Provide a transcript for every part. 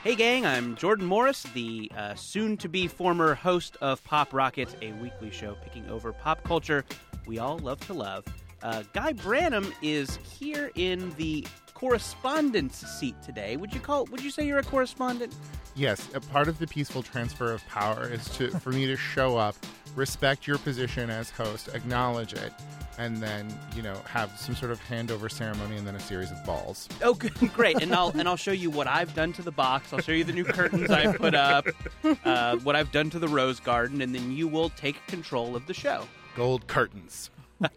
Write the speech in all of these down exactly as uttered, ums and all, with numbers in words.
Hey gang, I'm Jordan Morris, the uh, soon-to-be former host of Pop Rocket, a weekly show picking over pop culture we all love to love. Uh, Guy Branum is here in the correspondence seat today. Would you call? Would you say you're a correspondent? Yes, a part of the peaceful transfer of power is to for me to show up, respect your position as host, acknowledge it, and then, you know, have some sort of handover ceremony and then a series of balls. Oh, good, great! And I'll and I'll show you what I've done to the box. I'll show you the new curtains I've put up, uh, what I've done to the rose garden, and then you will take control of the show. Gold curtains.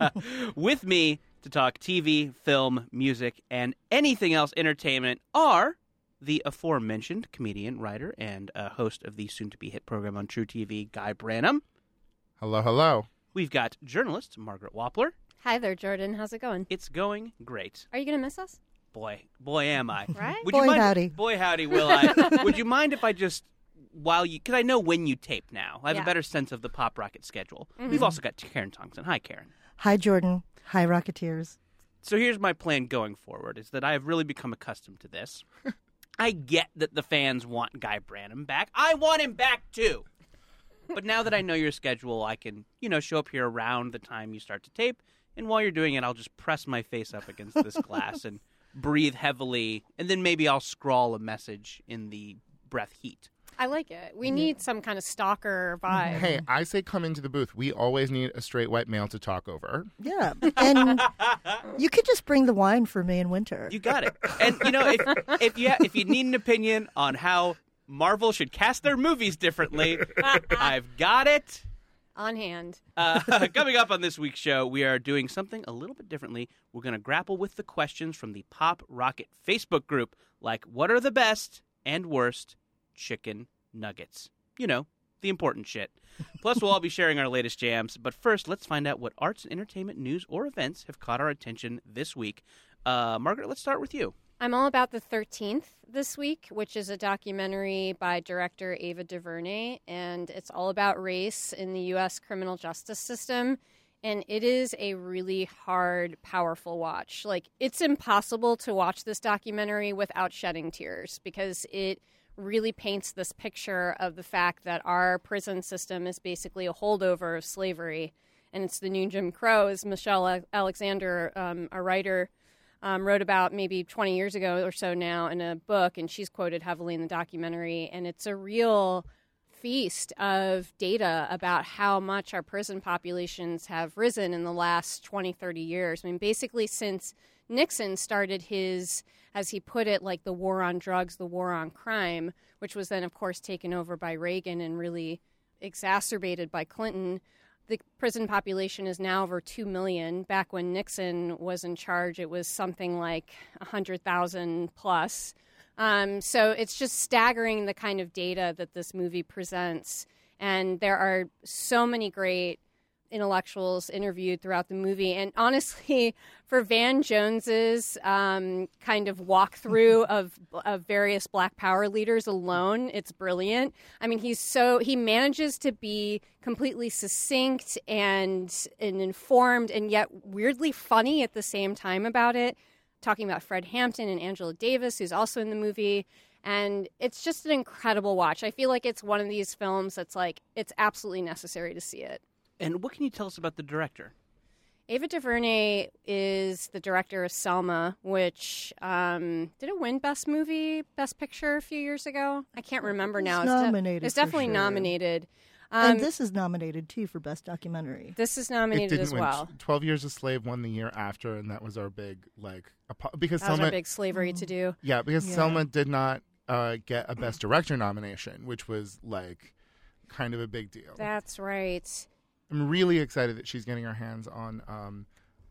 With me to talk T V, film, music, and anything else entertainment are the aforementioned comedian, writer, and uh, host of the soon-to-be hit program on True T V, Guy Branum. Hello, hello. We've got journalist Margaret Wappler. Hi there, Jordan. How's it going? It's going great. Are you going to miss us? Boy, boy am I. Right? Would Boy, you mind, howdy. Boy, howdy, will I. Would you mind if I just, while you, because I know when you tape now. I have Yeah. a better sense of the Pop Rocket schedule. Mm-hmm. We've also got Karen Tongson. Hi, Karen. Hi, Jordan. Hi, Rocketeers. So here's my plan going forward, is that I have really become accustomed to this. I get that the fans want Guy Branum back. I want him back, too. But now that I know your schedule, I can, you know, show up here around the time you start to tape. And while you're doing it, I'll just press my face up against this glass and breathe heavily. And then maybe I'll scrawl a message in the breath heat. I like it. We need some kind of stalker vibe. Hey, I say come into the booth. We always need a straight white male to talk over. Yeah, and you could just bring the wine for me in winter. You got it. And, you know, if, if, you, if you need an opinion on how Marvel should cast their movies differently, I've got it. On hand. Uh, coming up on this week's show, we are doing something a little bit differently. We're going to grapple with the questions from the Pop Rocket Facebook group, like what are the best and worst chicken nuggets? You know, the important shit. Plus, we'll all be sharing our latest jams. But first, let's find out what arts and entertainment news or events have caught our attention this week. Uh, Margaret, let's start with you. I'm all about the thirteenth this week, which is a documentary by director Ava DuVernay, and it's all about race in the U S criminal justice system. And it is a really hard, powerful watch. Like, it's impossible to watch this documentary without shedding tears because it really paints this picture of the fact that our prison system is basically a holdover of slavery. And it's the new Jim Crow, as Michelle Alexander, um, a writer, um, wrote about maybe twenty years ago or so now in a book, and she's quoted heavily in the documentary. And it's a real feast of data about how much our prison populations have risen in the last twenty, thirty years. I mean, basically since Nixon started his, as he put it, like the war on drugs, the war on crime, which was then, of course, taken over by Reagan and really exacerbated by Clinton. The prison population is now over two million. Back when Nixon was in charge, it was something like one hundred thousand plus. Um, so it's just staggering the kind of data that this movie presents. And there are so many great intellectuals interviewed throughout the movie. And honestly, for Van Jones's um, kind of walkthrough of, of various Black Power leaders alone, it's brilliant. I mean, he's so, he manages to be completely succinct and, and informed and yet weirdly funny at the same time about it. Talking about Fred Hampton and Angela Davis, who's also in the movie. And it's just an incredible watch. I feel like it's one of these films that's like, it's absolutely necessary to see it. And what can you tell us about the director? Ava DuVernay is the director of Selma, which um, did it win Best Movie, Best Picture a few years ago? I can't remember It's now. It's, nominated de- it's for definitely sure. nominated. Um, and this is nominated, too, for Best Documentary. this is It nominated didn't as win. well. twelve Years a Slave won the year after, and that was our big, like, apo- because That was Selma, our big slavery to do. yeah, because Yeah. Selma did not uh, get a Best Director nomination, which was, like, kind of a big deal. That's right. I'm really excited that she's getting her hands on um,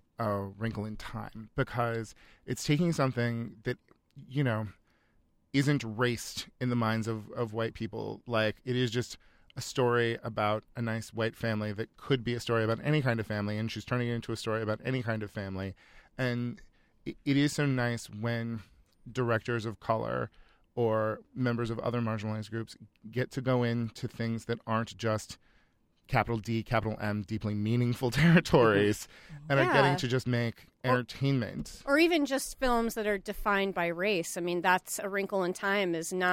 A Wrinkle in Time, because it's taking something that, you know, isn't raced in the minds of, of white people. Like, it is just a story about a nice white family that could be a story about any kind of family, and she's turning it into a story about any kind of family. And it, it is so nice when directors of color or members of other marginalized groups get to go into things that aren't just capital D, capital M, deeply meaningful territories and Yeah. are getting to just make entertainment. Or even just films that are defined by race. I mean, that's A Wrinkle in Time is not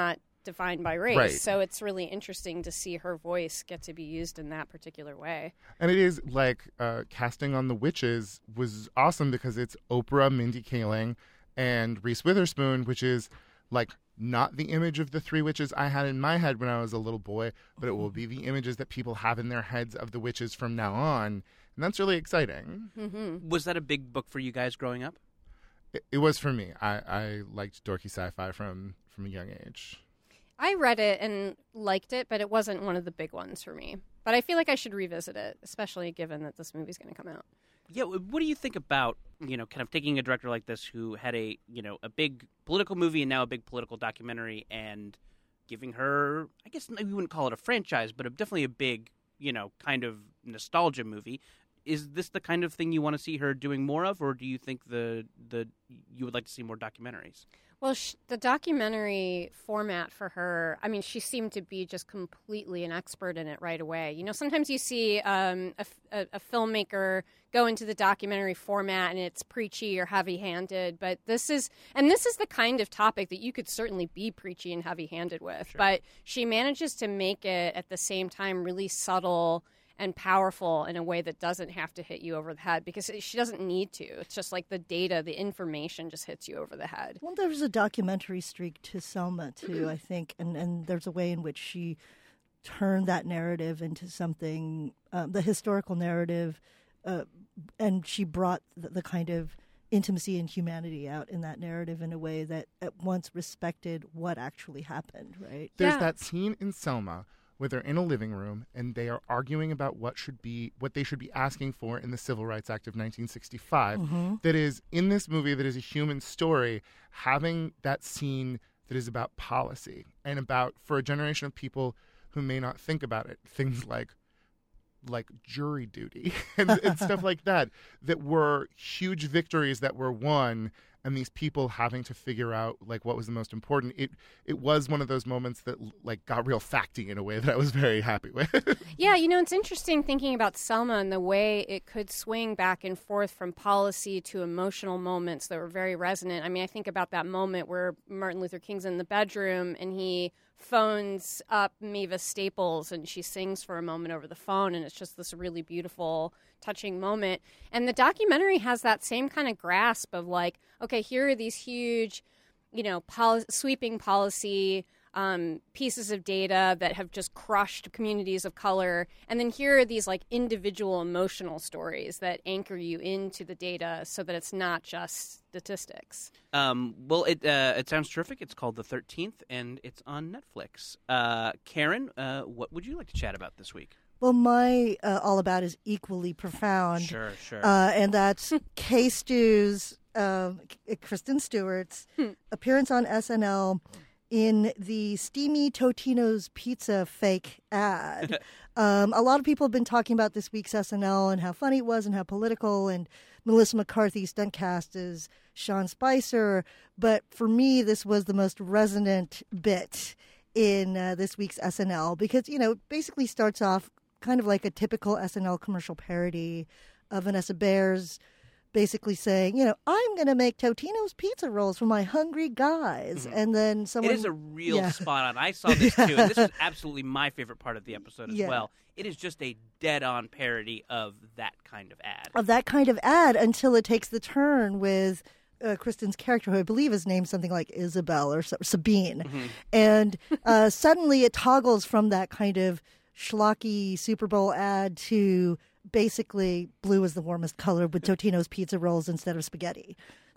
defined by race. Right. So it's really interesting to see her voice get to be used in that particular way. And it is like uh, casting on the witches was awesome because it's Oprah, Mindy Kaling, and Reese Witherspoon, which is like not the image of the three witches I had in my head when I was a little boy, but it will be the images that people have in their heads of the witches from now on. And that's really exciting. Mm-hmm. Was that a big book for you guys growing up? It, it was for me. I, I liked dorky sci-fi from, from a young age. I read it and liked it, but it wasn't one of the big ones for me. But I feel like I should revisit it, especially given that this movie's going to come out. Yeah, what do you think about, you know, kind of taking a director like this who had a, you know, a big political movie and now a big political documentary and giving her, I guess maybe we wouldn't call it a franchise, but a, definitely a big, you know, kind of nostalgia movie. Is this the kind of thing you want to see her doing more of, or do you think the the you would like to see more documentaries? Well, sh- the documentary format for her, I mean, she seemed to be just completely an expert in it right away. You know, sometimes you see um, a, a, a filmmaker go into the documentary format and it's preachy or heavy-handed, but this is, and this is the kind of topic that you could certainly be preachy and heavy-handed with, Sure. but she manages to make it at the same time really subtle and powerful in a way that doesn't have to hit you over the head because she doesn't need to. It's just like the data, the information just hits you over the head. Well, there's a documentary streak to Selma, too, I think, and, and there's a way in which she turned that narrative into something, um, the historical narrative, uh, and she brought the, the kind of intimacy and humanity out in that narrative in a way that at once respected what actually happened, right? There's Yeah. that scene in Selma where they're in a living room and they are arguing about what should be what they should be asking for in the Civil Rights Act of nineteen sixty-five. Mm-hmm. That is in this movie that is a human story, having that scene that is about policy and about, for a generation of people who may not think about it, things like like jury duty and, and stuff like that, that were huge victories that were won, and these people having to figure out like what was the most important. It it was one of those moments that like got real facty in a way that I was very happy with. Yeah, you know, it's interesting thinking about Selma and the way it could swing back and forth from policy to emotional moments that were very resonant. I mean, I think about that moment where Martin Luther King's in the bedroom and he phones up Mavis Staples and she sings for a moment over the phone, and it's just this really beautiful, touching moment. And the documentary has that same kind of grasp of like, okay, here are these huge, you know, poli- sweeping policy um, pieces of data that have just crushed communities of color. And then here are these like individual emotional stories that anchor you into the data so that it's not just statistics. Um, well, it uh, it sounds terrific. It's called The thirteenth, and it's on Netflix. Uh, Karen, uh, what would you like to chat about this week? Well, my uh, All About is equally profound. Sure, sure. Uh, and that's Kay Stew's, um, Kristen Stewart's appearance on S N L in the Steamy Totino's Pizza fake ad. um, a lot of people have been talking about this week's S N L and how funny it was and how political, and Melissa McCarthy's stunt cast is Sean Spicer. But for me, this was the most resonant bit in uh, this week's S N L because, you know, it basically starts off kind of like a typical S N L commercial parody of Vanessa Bayer's basically saying, you know, I'm going to make Totino's pizza rolls for my hungry guys. Mhm. And then someone... It is a real yeah. spot on. I saw this too, and this is absolutely my favorite part of the episode as Yeah. well. It is just a dead-on parody of that kind of ad. of that kind of ad until it takes the turn with uh, Kristen's character, who I believe is named something like Isabel or Sabine. Mm-hmm. And uh, suddenly it toggles from that kind of schlocky Super Bowl ad to basically blue is the warmest color with Totino's pizza rolls instead of spaghetti.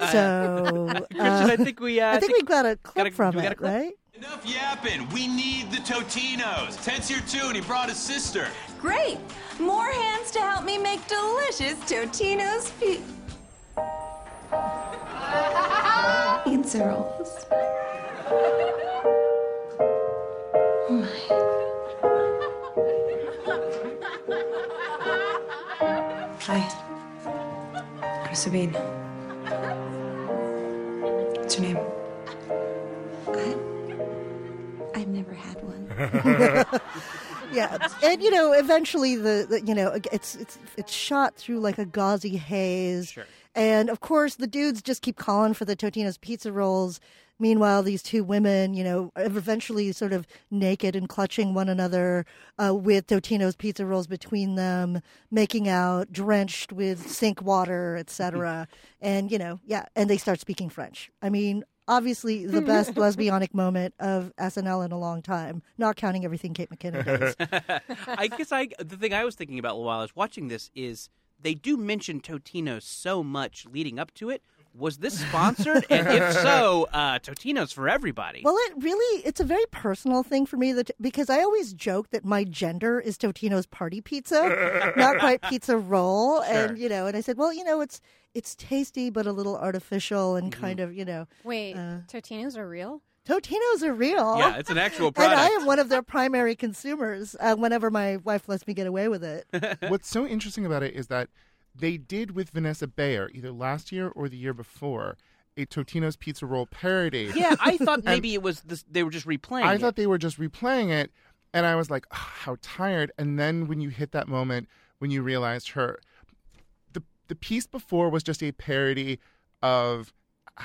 So uh, Christian, I think we. Uh, I think we've got a clip gotta- from we got a it, clip? right? Enough yapping. We need the Totinos. Ted's here too, and he brought his sister. Great! More hands to help me make delicious Totino's pi- pizza rolls. Oh my. Hi. I'm Sabine. What's your name? I... I've never had one. Yeah, and you know, eventually the, the you know it's it's it's shot through like a gauzy haze, Sure. and of course the dudes just keep calling for the Totino's pizza rolls. Meanwhile, these two women, you know, are eventually sort of naked and clutching one another uh, with Totino's pizza rolls between them, making out, drenched with sink water, et cetera. And, you know, yeah, and they start speaking French. I mean, obviously the best lesbianic moment of S N L in a long time, not counting everything Kate McKinnon does. I guess I the thing I was thinking about while I was watching this is they do mention Totino's so much leading up to it. Was this sponsored? And if so, uh, Totino's for everybody. Well, it really, it's a very personal thing for me that because I always joke that my gender is Totino's party pizza, not quite pizza roll. Sure. And, you know, and I said, well, you know, it's it's tasty, but a little artificial and Mm-hmm. kind of, you know. Wait, Uh, Totino's are real? Totino's are real. Yeah, it's an actual And product. I am one of their primary consumers uh, whenever my wife lets me get away with it. What's so interesting about it is that they did with Vanessa Bayer, either last year or the year before, a Totino's Pizza Roll parody. Yeah, I thought maybe it was this, they were just replaying I it. thought they were just replaying it, and I was like, oh, how tired. And then when you hit that moment, when you realized her, the the piece before was just a parody of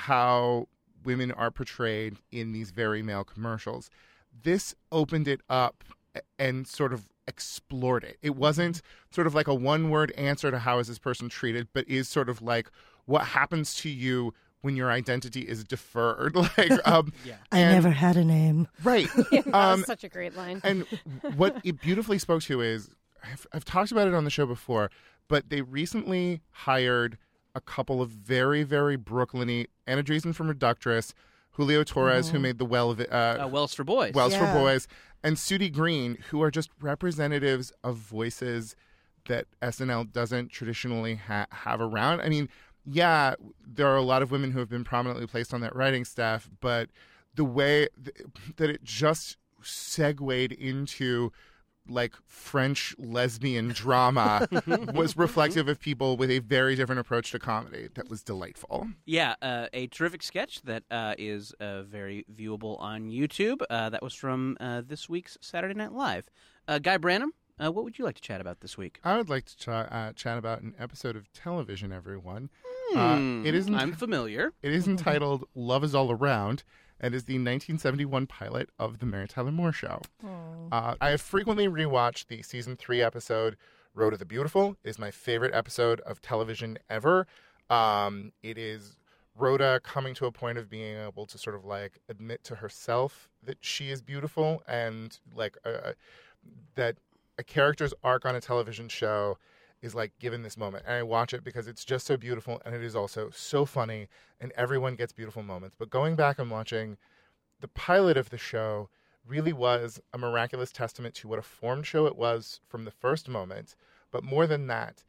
how women are portrayed in these very male commercials. This opened it up and sort of explored it. It wasn't sort of like a one-word answer to how is this person treated, but is sort of like what happens to you when your identity is deferred. Like, um, Yeah. I and- never had a name. right. That Um, was such a great line. and what it beautifully spoke to is, I've, I've talked about it on the show before, but they recently hired a couple of very, very Brooklyn-y, Anna Dreesen from Reductress, Julio Torres, who made the Well, uh, Uh, Wells for Boys. Wells Yeah. for Boys, and Sudie Green, who are just representatives of voices that S N L doesn't traditionally ha- have around. I mean, yeah, there are a lot of women who have been prominently placed on that writing staff, but the way th- that it just segued into like French lesbian drama was reflective of people with a very different approach to comedy that was delightful. Yeah, uh, a terrific sketch that uh, is uh, very viewable on YouTube. Uh, that was from uh, this week's Saturday Night Live. Uh, Guy Branum, uh, what would you like to chat about this week? I would like to ch- uh, chat about an episode of television, everyone. Hmm, Uh, it isn't. I'm familiar. It is entitled "Love Is All Around" and is the nineteen seventy-one pilot of the Mary Tyler Moore Show. Uh, I have frequently rewatched the season three episode "Road to the Beautiful." It is my favorite episode of television ever. Um, it is Rhoda coming to a point of being able to sort of like admit to herself that she is beautiful, and like uh, that a character's arc on a television show is like given this moment. And I watch it because it's just so beautiful, and it is also so funny, and everyone gets beautiful moments. But going back and watching the pilot of the show really was a miraculous testament to what a formed show it was from the first moment. But more than that,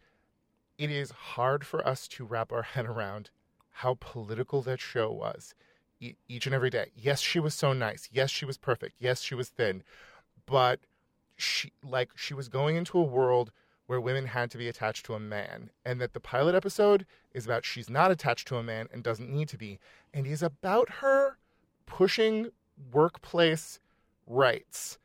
it is hard for us to wrap our head around how political that show was e- each and every day. Yes, she was so nice. Yes, she was perfect. Yes, she was thin. But she like she was going into a world where women had to be attached to a man, and that the pilot episode is about she's not attached to a man and doesn't need to be, and is about her pushing workplace rights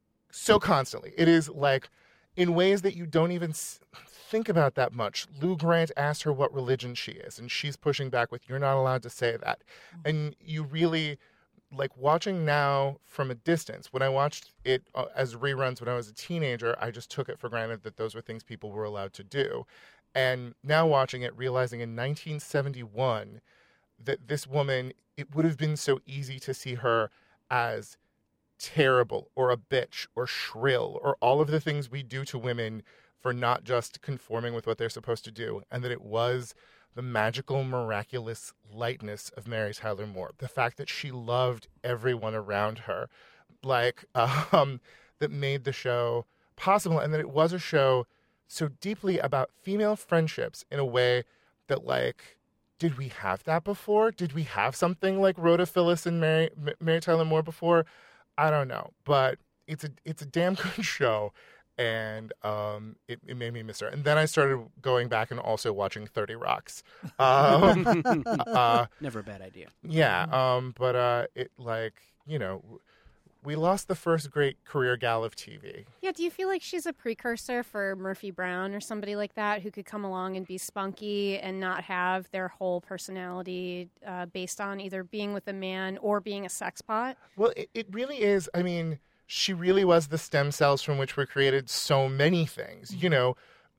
so constantly. It is like in ways that you don't even s- think about that much. Lou Grant asked her what religion she is, and she's pushing back with, you're not allowed to say that. And you really, like watching now from a distance, when I watched it uh, as reruns when I was a teenager, I just took it for granted that those were things people were allowed to do. And now watching it, realizing in nineteen seventy-one that this woman, it would have been so easy to see her as terrible or a bitch or shrill or all of the things we do to women for not just conforming with what they're supposed to do, and that it was the magical, miraculous lightness of Mary Tyler Moore. The fact that she loved everyone around her, like, um, that made the show possible, and that it was a show so deeply about female friendships in a way that, like, did we have that before? Did we have something like Rhoda Phillips and Mary, M- Mary Tyler Moore before? I don't know, but it's a it's a damn good show. And um, it, it made me miss her. And then I started going back and also watching thirty Rocks. Um, uh, Never a bad idea. yeah, um, but uh, it like, you know, we lost the first great career gal of T V. Yeah, do you feel like she's a precursor for Murphy Brown or somebody like that who could come along and be spunky and not have their whole personality uh, based on either being with a man or being a sex pot? Well, it, it really is. I mean, she really was the stem cells from which were created so many things. You know,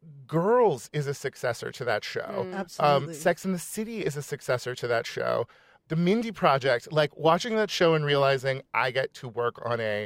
Girls is a successor to that show. Mm. Absolutely. Um, Sex and the City is a successor to that show. The Mindy Project, like watching that show and realizing I get to work on a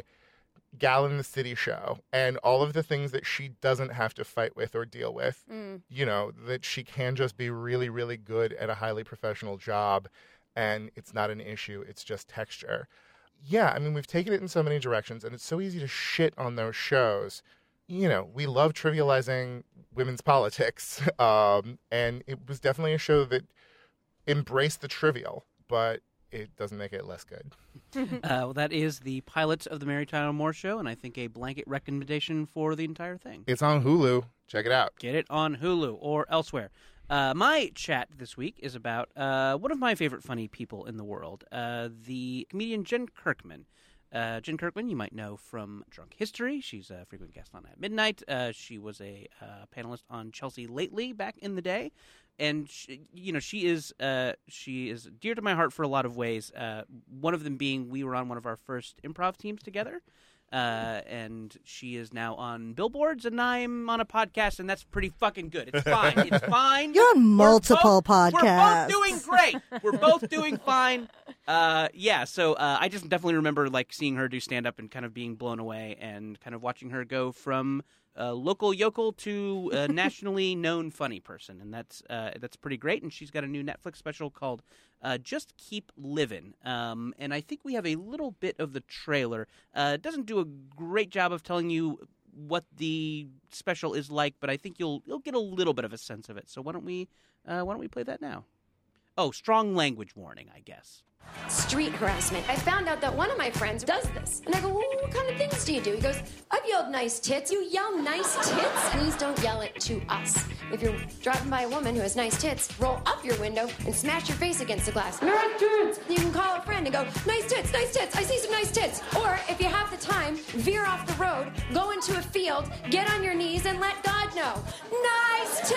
Gal in the City show and all of the things that she doesn't have to fight with or deal with, Mm. you know, that she can just be really, really good at a highly professional job and it's not an issue. It's just texture. Yeah, I mean, we've taken it in so many directions and it's so easy to shit on those shows. You know, we love trivializing women's politics. Um, and it was definitely a show that embraced the trivial. But it doesn't make it less good. uh, well, that is the pilot of the Mary Tyler Moore Show, and I think a blanket recommendation for the entire thing. It's on Hulu. Check it out. Get it on Hulu or elsewhere. Uh, my chat this week is about uh, one of my favorite funny people in the world, uh, the comedian Jen Kirkman. Uh, Jen Kirkman, you might know from Drunk History. She's a frequent guest on At Midnight. Uh, she was a uh, panelist on Chelsea Lately back in the day. And she, you know, she is uh, she is dear to my heart for a lot of ways. Uh, one of them being we were on one of our first improv teams together, uh, and she is now on billboards, and I'm on a podcast, and that's pretty fucking good. It's fine. It's fine. You're on We're multiple both, podcasts. We're both doing great. We're both doing fine. Uh, yeah. So uh, I just definitely remember like seeing her do stand up and kind of being blown away, and kind of watching her go from Uh, local yokel to a nationally known funny person, and that's uh, that's pretty great. And she's got a new Netflix special called uh, "Just Keep Livin'," um, and I think we have a little bit of the trailer. Uh, it doesn't do a great job of telling you what the special is like, but I think you'll you'll get a little bit of a sense of it. So why don't we uh, why don't we play that now? Oh, strong language warning, I guess. Street harassment. I found out that one of my friends does this. And I go, well, what kind of things do you do? He goes, I've yelled nice tits. You yell nice tits? Please don't yell it to us. If you're driving by a woman who has nice tits, roll up your window and smash your face against the glass. Nice tits! You can call a friend and go, nice tits, nice tits, I see some nice tits. Or if you have the time, veer off the road, go into a field, get on your knees and let God know. Nice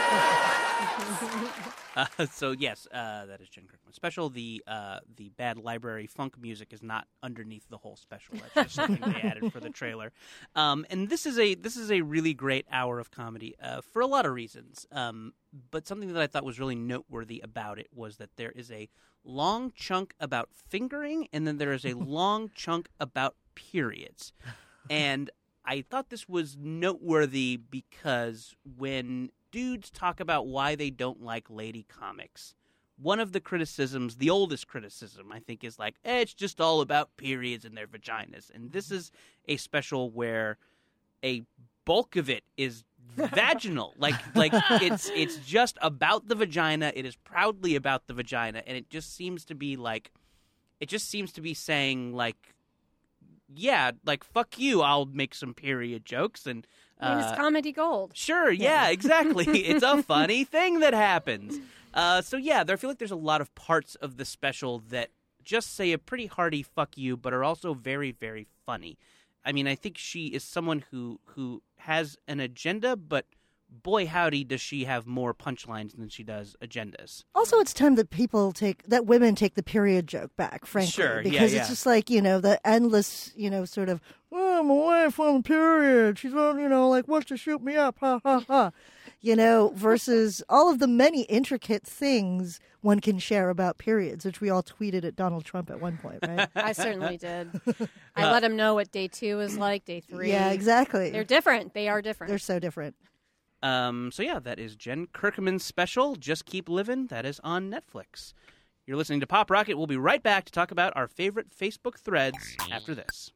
tits! Uh, so yes, uh, that is Jen Kirkman's special. The uh, the Bad Library funk music is not underneath the whole special. That's just something they added for the trailer. Um, and this is a this is a really great hour of comedy uh, for a lot of reasons. Um, but something that I thought was really noteworthy about it was that there is a long chunk about fingering, and then there is a long chunk about periods. And I thought this was noteworthy because when dudes talk about why they don't like lady comics, one of the criticisms, the oldest criticism, I think, is like, eh, it's just all about periods and their vaginas. And this is a special where a bulk of it is vaginal. Like, like it's it's just about the vagina. It is proudly about the vagina. And it just seems to be like, it just seems to be saying, like, yeah, like, fuck you, I'll make some period jokes. And I mean, it's comedy gold. Sure, yeah, exactly. It's a funny thing that happens. Uh, so, yeah, there, I feel like there's a lot of parts of the special that just say a pretty hearty fuck you, but are also very, very funny. I mean, I think she is someone who, who has an agenda, but boy howdy does she have more punchlines than she does agendas. Also, it's time that people take, that women take the period joke back, frankly. Sure, yeah, because yeah. it's just like, you know, the endless, you know, sort of, oh, I'm away from the period. She's, on, you know, like, wants to shoot me up, ha, ha, ha. You know, versus all of the many intricate things one can share about periods, which we all tweeted at Donald Trump at one point, right? I certainly did. I let him know what day two is like, day three. Yeah, exactly. They're different. They are different. They're so different. Um, so, yeah, that is Jen Kirkman's special, Just Keep Livin'. That is on Netflix. You're listening to Pop Rocket. We'll be right back to talk about our favorite Facebook threads after this.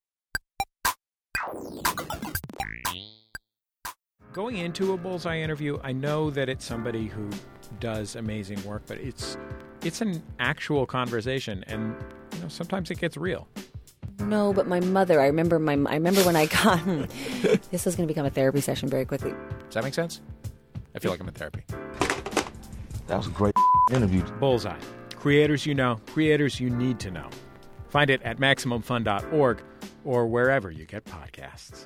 Going into a Bullseye interview, I know that it's somebody who does amazing work, but it's it's an actual conversation, and you know sometimes it gets real. No, but my mother. I remember my. I remember when I got. This is going to become a therapy session very quickly. Does that make sense? I feel like I'm in therapy. That was a great interview. Bullseye. Creators you know, creators you need to know. Find it at maximum fun dot org or wherever you get podcasts.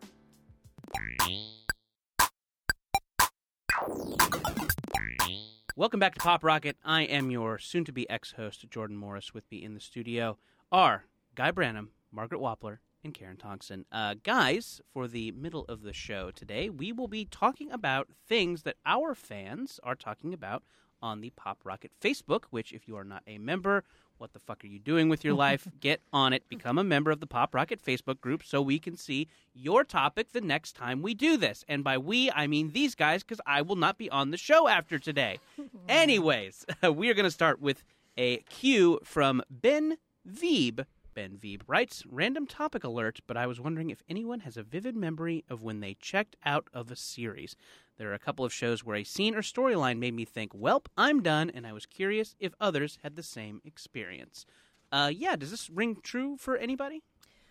Welcome back to Pop Rocket. I am your soon-to-be ex-host, Jordan Morris. With me in the studio are Guy Branum, Margaret Wappler, and Karen Thompson. Uh, guys, for the middle of the show today, we will be talking about things that our fans are talking about on the Pop Rocket Facebook, which, if you are not a member, what the fuck are you doing with your life? Get on it. Become a member of the Pop Rocket Facebook group so we can see your topic the next time we do this. And by we, I mean these guys, because I will not be on the show after today. Anyways, we are going to start with a cue from Ben Veeb. Ben Veeb writes, random topic alert, but I was wondering if anyone has a vivid memory of when they checked out of a series. There are a couple of shows where a scene or storyline made me think, welp, I'm done, and I was curious if others had the same experience. Uh, yeah, does this ring true for anybody?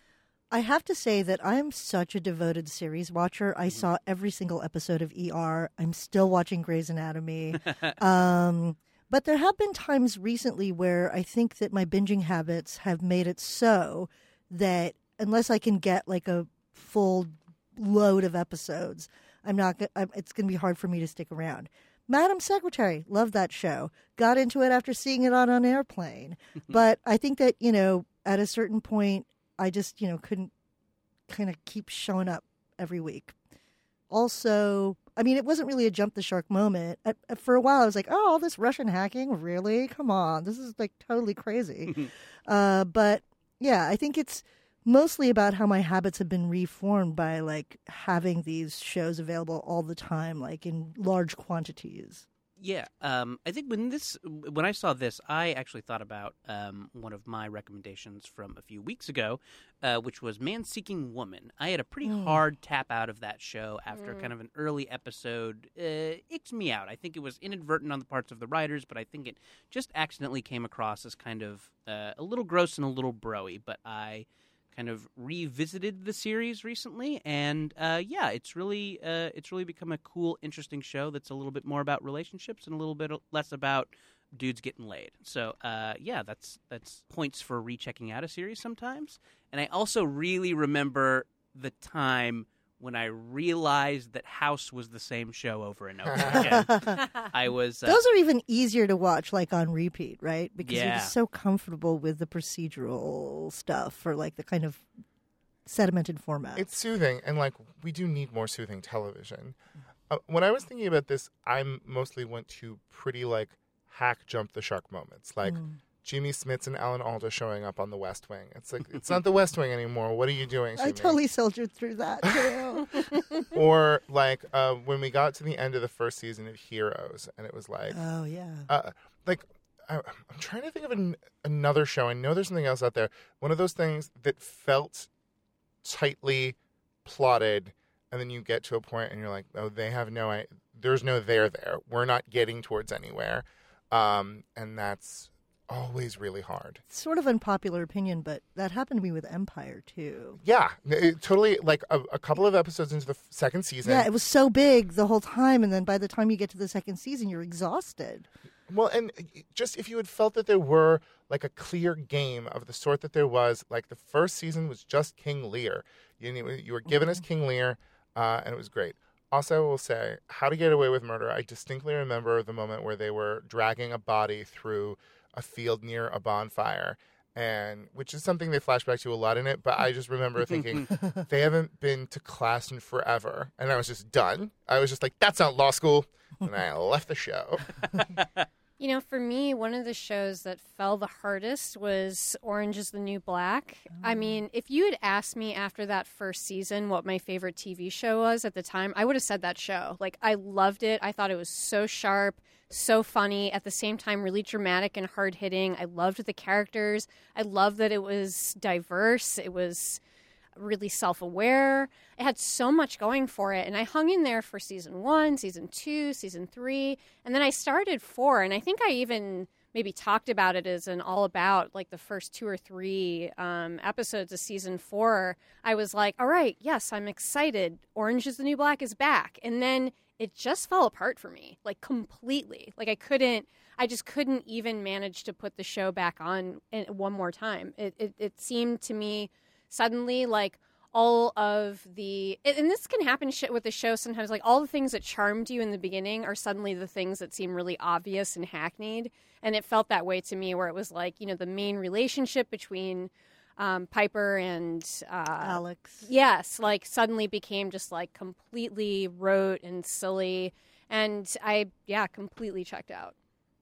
I have to say that I'm such a devoted series watcher. I saw every single episode of E R. I'm still watching Grey's Anatomy. um, but there have been times recently where I think that my binging habits have made it so that unless I can get like a full load of episodes, I'm not. I'm, it's going to be hard for me to stick around. Madam Secretary, loved that show. Got into it after seeing it on an airplane. But I think that, you know, at a certain point, I just, you know, couldn't kind of keep showing up every week. Also, I mean, it wasn't really a jump the shark moment. At, at, for a while, I was like, oh, all this Russian hacking? Really? Come on. This is like totally crazy. uh, but yeah, I think it's mostly about how my habits have been reformed by like having these shows available all the time, like in large quantities. Yeah, um, I think when this when I saw this, I actually thought about um, one of my recommendations from a few weeks ago, uh, which was Man Seeking Woman. I had a pretty mm. hard tap out of that show after mm. kind of an early episode. Uh, icked me out. I think it was inadvertent on the parts of the writers, but I think it just accidentally came across as kind of uh, a little gross and a little bro-y, but I kind of revisited the series recently, and uh, yeah, it's really uh, it's really become a cool, interesting show that's a little bit more about relationships and a little bit less about dudes getting laid. So uh, yeah, that's that's points for rechecking out a series sometimes. And I also really remember the time when I realized that House was the same show over and over again. I was. Uh, Those are even easier to watch, like on repeat, right? Because yeah. you're just so comfortable with the procedural stuff or like the kind of sedimented format. It's soothing, and like we do need more soothing television. Uh, when I was thinking about this, I mostly went to pretty like hack jump the shark moments, like. Mm. Jimmy Smits and Alan Alda showing up on The West Wing. It's like, it's not The West Wing anymore. What are you doing, Jimmy? I totally soldiered through that, too. Or, like, uh, when we got to the end of the first season of Heroes, and it was like... Oh, yeah. Uh, like, I, I'm trying to think of an, another show. I know there's something else out there. One of those things that felt tightly plotted, and then you get to a point and you're like, oh, they have no... I, there's no there there. We're not getting towards anywhere. Um, and that's... always really hard. It's sort of unpopular opinion, but that happened to me with Empire, too. Yeah, it, totally, like a, a couple of episodes into the f- second season. Yeah, it was so big the whole time, and then by the time you get to the second season, you're exhausted. Well, and just if you had felt that there were, like, a clear game of the sort that there was, like, the first season was just King Lear. You, you were given mm-hmm. us King Lear, uh, and it was great. Also, I will say, How to Get Away with Murder, I distinctly remember the moment where they were dragging a body through a field near a bonfire, and which is something they flash back to a lot in it, but I just remember thinking, they haven't been to class in forever, and I was just done. I was just like, that's not law school, and I left the show. You know, for me, one of the shows that fell the hardest was Orange is the New Black. Oh. I mean, if you had asked me after that first season what my favorite T V show was at the time, I would have said that show. Like, I loved it. I thought it was so sharp, so funny, at the same time really dramatic and hard-hitting. I loved the characters. I loved that it was diverse. It was really self-aware. It had so much going for it, and I hung in there for season one, season two, season three, and then I started four, and I think I even maybe talked about it as an all about, like the first two or three um, episodes of season four. I was like, all right, yes, I'm excited. Orange is the New Black is back. And then it just fell apart for me, like completely. Like I couldn't, I just couldn't even manage to put the show back on in, one more time. It, it, it seemed to me suddenly like all of the, and this can happen with the show sometimes, like all the things that charmed you in the beginning are suddenly the things that seem really obvious and hackneyed. And it felt that way to me, where it was like, you know, the main relationship between um, Piper and uh, Alex. Yes, like suddenly became just like completely rote and silly. And I, yeah, completely checked out.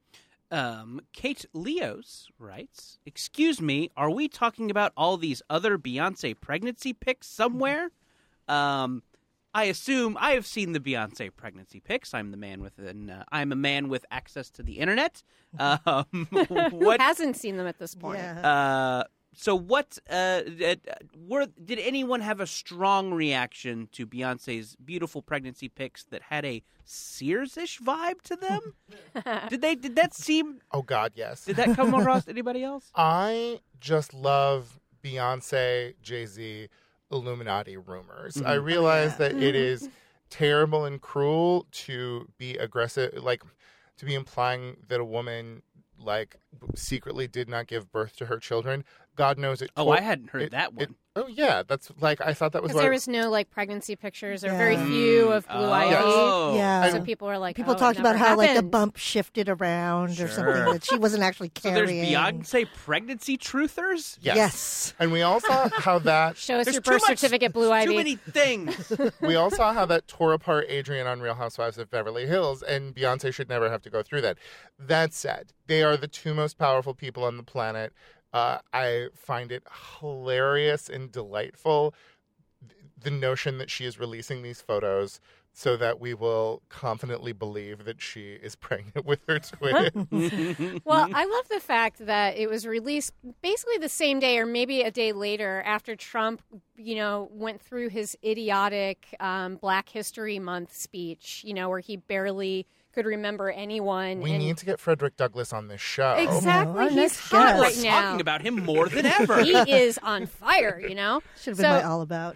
Um, Kate Leos writes, excuse me, are we talking about all these other Beyonce pregnancy pics somewhere? Um, I assume I have seen the Beyonce pregnancy pics. I'm the man with an, uh, I'm a man with access to the internet. Um, Who what, hasn't seen them at this point? Yeah. uh, so what, uh, were, did anyone have a strong reaction to Beyonce's beautiful pregnancy pics that had a Sears-ish vibe to them? Did they, did that seem, Oh, God, yes. did that come across to anybody else? I just love Beyonce, Jay-Z, Illuminati rumors. I realize that it is terrible and cruel to be aggressive, like to be implying that a woman like secretly did not give birth to her children. God knows it. Oh, tore- I hadn't heard it- that one. it- oh, yeah. That's like, I thought that was Because what there was no like pregnancy pictures or very Yeah. few of Blue Oh. Ivy. Oh. Yeah. So people were like, People oh, it talked about never how like the happened. bump shifted around or Sure. something that she wasn't actually So there's carrying. Beyonce pregnancy truthers? Yes. Yes. And we all saw how that Show us There's your too birth much- certificate, Blue there's Ivy. Too many things. we all saw how that tore apart Adrienne on Real Housewives of Beverly Hills, and Beyonce should never have to go through that. That said, they are the two most powerful people on the planet. Uh, I find it hilarious and delightful, th- the notion that she is releasing these photos so that we will confidently believe that she is pregnant with her twin. Well, I love the fact that it was released basically the same day or maybe a day later after Trump, you know, went through his idiotic um, Black History Month speech, you know, where he barely could remember anyone. We and- need to get Frederick Douglass on this show. Exactly. Our He's next hot guest. right We're now. talking about him more than ever. He is on fire, you know? Should have been So- my all about.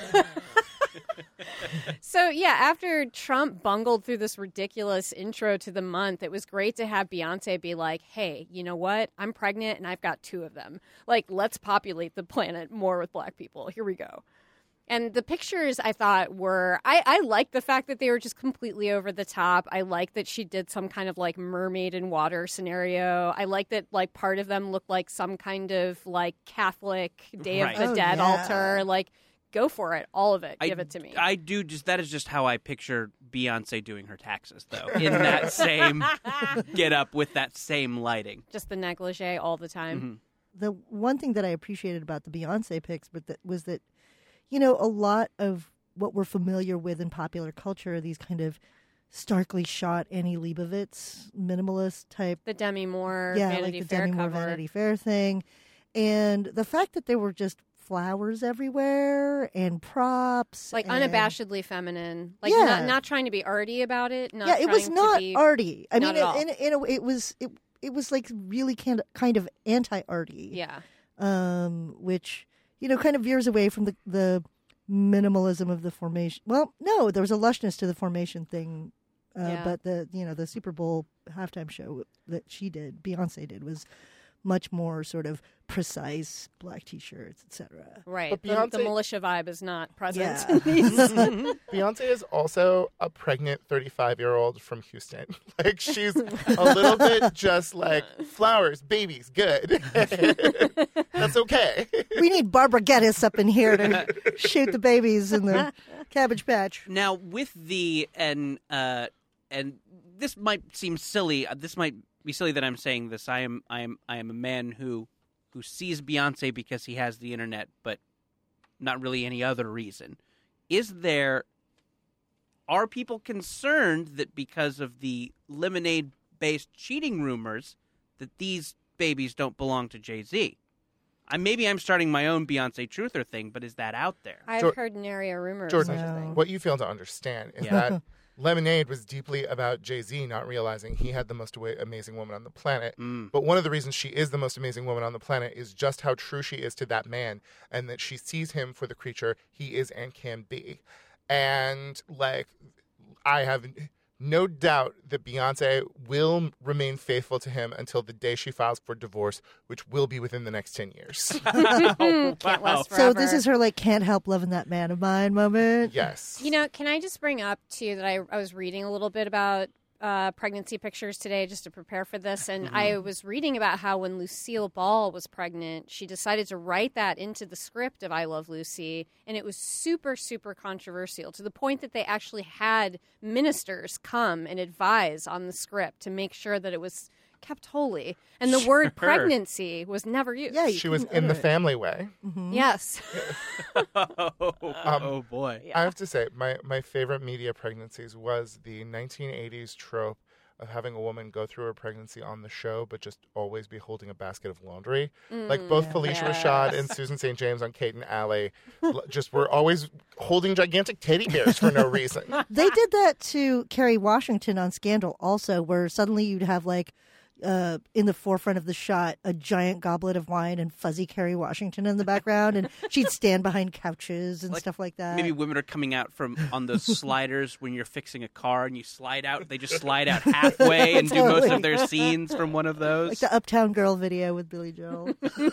So, yeah, after Trump bungled through this ridiculous intro to the month, it was great to have Beyonce be like, hey, you know what? I'm pregnant and I've got two of them. Like, let's populate the planet more with Black people. Here we go. And the pictures I thought were, I, I liked the fact that they were just completely over the top. I liked that she did some kind of like mermaid in water scenario. I liked that like part of them looked like some kind of like Catholic Day Right. of the Oh, Dead yeah. altar. Like, go for it. All of it. I, Give it to me. I do just, that is just how I picture Beyonce doing her taxes, though, in that same get up with that same lighting. Just the negligee all the time. Mm-hmm. The one thing that I appreciated about the Beyonce pics, but that was that, you know, a lot of what we're familiar with in popular culture are these kind of starkly shot Annie Leibovitz minimalist type, The Demi Moore yeah, Vanity like the Fair Demi Moore cover. Vanity Fair thing, and the fact that there were just flowers everywhere and props, Like and- unabashedly feminine. Like Yeah. not not trying to be arty about it. Not yeah, it was trying not to be, arty. I not mean, at all. in, in a way, it was it it was like really kind of kind of anti arty. Yeah. um, which you know kind of veers away from the the minimalism of the formation. Well, no, there was a lushness to the formation thing, uh, Yeah. but the you know the Super Bowl halftime show that she did, Beyonce did, was much more sort of precise black T-shirts, et cetera. Right. But The, the Beyonce- militia vibe is not present Yeah. in these. Beyonce is also a pregnant thirty-five-year-old from Houston. Like, she's a little bit just like, flowers, babies, good. That's okay. We need Barbara Geddes up in here to shoot the babies in the Cabbage Patch. Now, with the, and, uh, and this might seem silly, uh, this might be silly that I'm saying this. I am, I am, I am a man who, who sees Beyonce because he has the internet, but not really any other reason. Is there, are people concerned that because of the Lemonade-based cheating rumors that these babies don't belong to Jay-Z? I, maybe I'm starting my own Beyonce truther thing, but is that out there? I've Jor- heard nary a rumor. Jordan, of such a thing. what you fail to understand is Yeah. that Lemonade was deeply about Jay-Z not realizing he had the most awa- amazing woman on the planet. Mm. But one of the reasons she is the most amazing woman on the planet is just how true she is to that man, and that she sees him for the creature he is and can be. And, like, I have no doubt that Beyonce will remain faithful to him until the day she files for divorce, which will be within the next ten years. Oh, Can't wow. last So forever. this is her like can't help loving that man of mine moment. Yes. You know, can I just bring up too that I, I was reading a little bit about uh, pregnancy pictures today just to prepare for this, and Mm-hmm. I was reading about how when Lucille Ball was pregnant, she decided to write that into the script of I Love Lucy, and it was super, super controversial to the point that they actually had ministers come and advise on the script to make sure that it was kept holy, and the word Sure. pregnancy was never used. Yeah, you She was couldn't in the edit it. family way. Yes. oh, Um, oh, boy. I have to say, my, my favorite media pregnancies was the nineteen eighties trope of having a woman go through her pregnancy on the show, but just always be holding a basket of laundry. like both Felicia Rashad and Susan Saint James on Kate and Alley l- just were always holding gigantic teddy bears for no reason. They did that to Kerry Washington on Scandal also, where suddenly you'd have like uh, in the forefront of the shot a giant goblet of wine and fuzzy Kerry Washington in the background, and she'd stand behind couches and Like, stuff like that. Maybe women are coming out from on those sliders when you're fixing a car and you slide out. They just slide out halfway and do most of their scenes from one of those. like the Uptown Girl video with Billy Joel.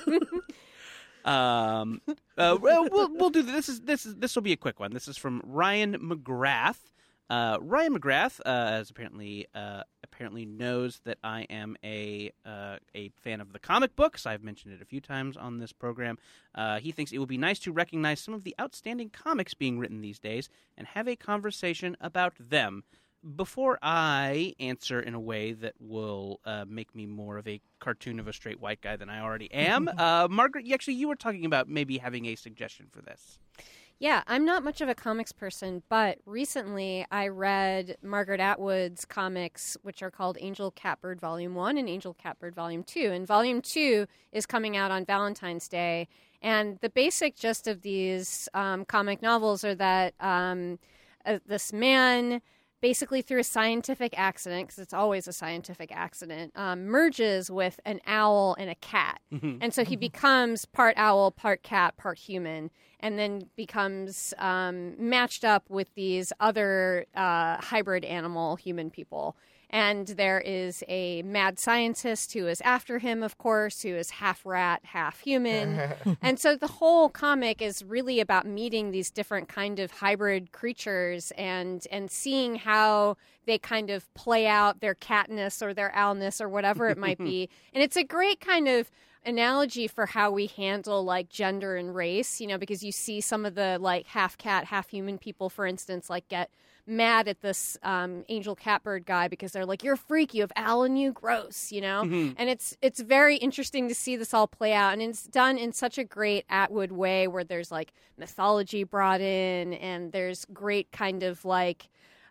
Um, uh, well, we'll we'll do this. Is this is this will be a quick one. This is from Ryan McGrath. Uh, Ryan McGrath uh, is apparently uh, apparently knows that I am a uh, a fan of the comic books. I've mentioned it a few times on this program. Uh, he thinks it would be nice to recognize some of the outstanding comics being written these days and have a conversation about them. Before I answer in a way that will uh, make me more of a cartoon of a straight white guy than I already am, uh, Margaret, you actually, you were talking about maybe having a suggestion for this. Yeah, I'm not much of a comics person, but recently I read Margaret Atwood's comics, which are called Angel Catbird Volume one and Angel Catbird Volume two. And Volume two is coming out on Valentine's Day. And the basic gist of these um, comic novels are that um, uh, this man, basically through a scientific accident, because it's always a scientific accident, um, merges with an owl and a cat. And so he becomes part owl, part cat, part human, and then becomes um, matched up with these other uh, hybrid animal human people. And there is a mad scientist who is after him, of course, who is half rat, half human. And so the whole comic is really about meeting these different kind of hybrid creatures and and seeing how they kind of play out their catness or their owlness or whatever it might be. And it's a great kind of analogy for how we handle like gender and race, you know, because you see some of the like half cat, half human people, for instance, like get mad at this um, Angel Catbird guy because they're like, you're a freak, you have owl in you, gross, you know? Mm-hmm. And it's it's very interesting to see this all play out. And it's done in such a great Atwood way where there's like mythology brought in and there's great kind of like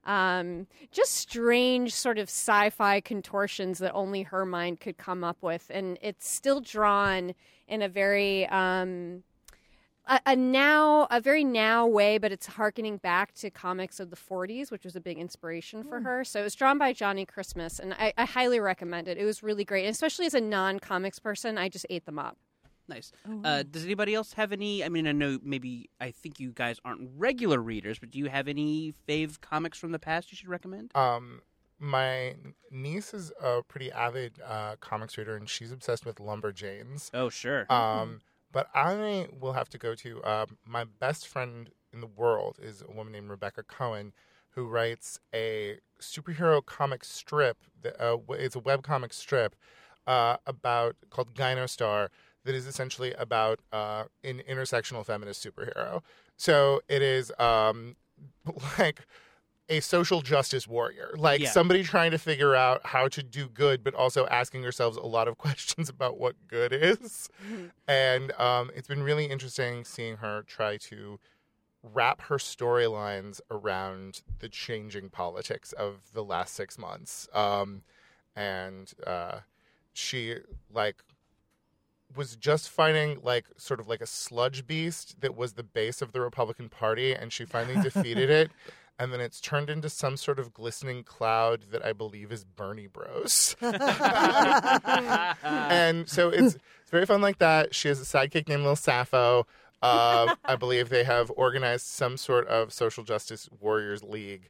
um, just strange sort of sci-fi contortions that only her mind could come up with. And it's still drawn in a very... Um, A, a now, a very now way, but it's harkening back to comics of the forties, which was a big inspiration for her. So it was drawn by Johnny Christmas, and I, I highly recommend it. It was really great, and especially as a non-comics person, I just ate them up. Nice. Uh, does anybody else have any? I mean, I know maybe I think you guys aren't regular readers, but do you have any fave comics from the past you should recommend? Um, my niece is a pretty avid uh, comics reader, and she's obsessed with Lumberjanes. Oh, sure. Um, but I will have to go to uh, my best friend in the world is a woman named Rebecca Cohen, who writes a superhero comic strip. That, uh, it's a webcomic strip uh, about called Gynostar that is essentially about uh, an intersectional feminist superhero. So it is um, like a social justice warrior, like Yeah. somebody trying to figure out how to do good, but also asking ourselves a lot of questions about what good is. And um, it's been really interesting seeing her try to wrap her storylines around the changing politics of the last six months. Um, and uh, she, like, was just fighting, like, sort of like a sludge beast that was the base of the Republican Party, and she finally defeated it. And then it's turned into some sort of glistening cloud that I believe is Bernie Bros. And so it's it's very fun like that. She has a sidekick named Lil Sappho. Uh, I believe they have organized some sort of social justice warriors league.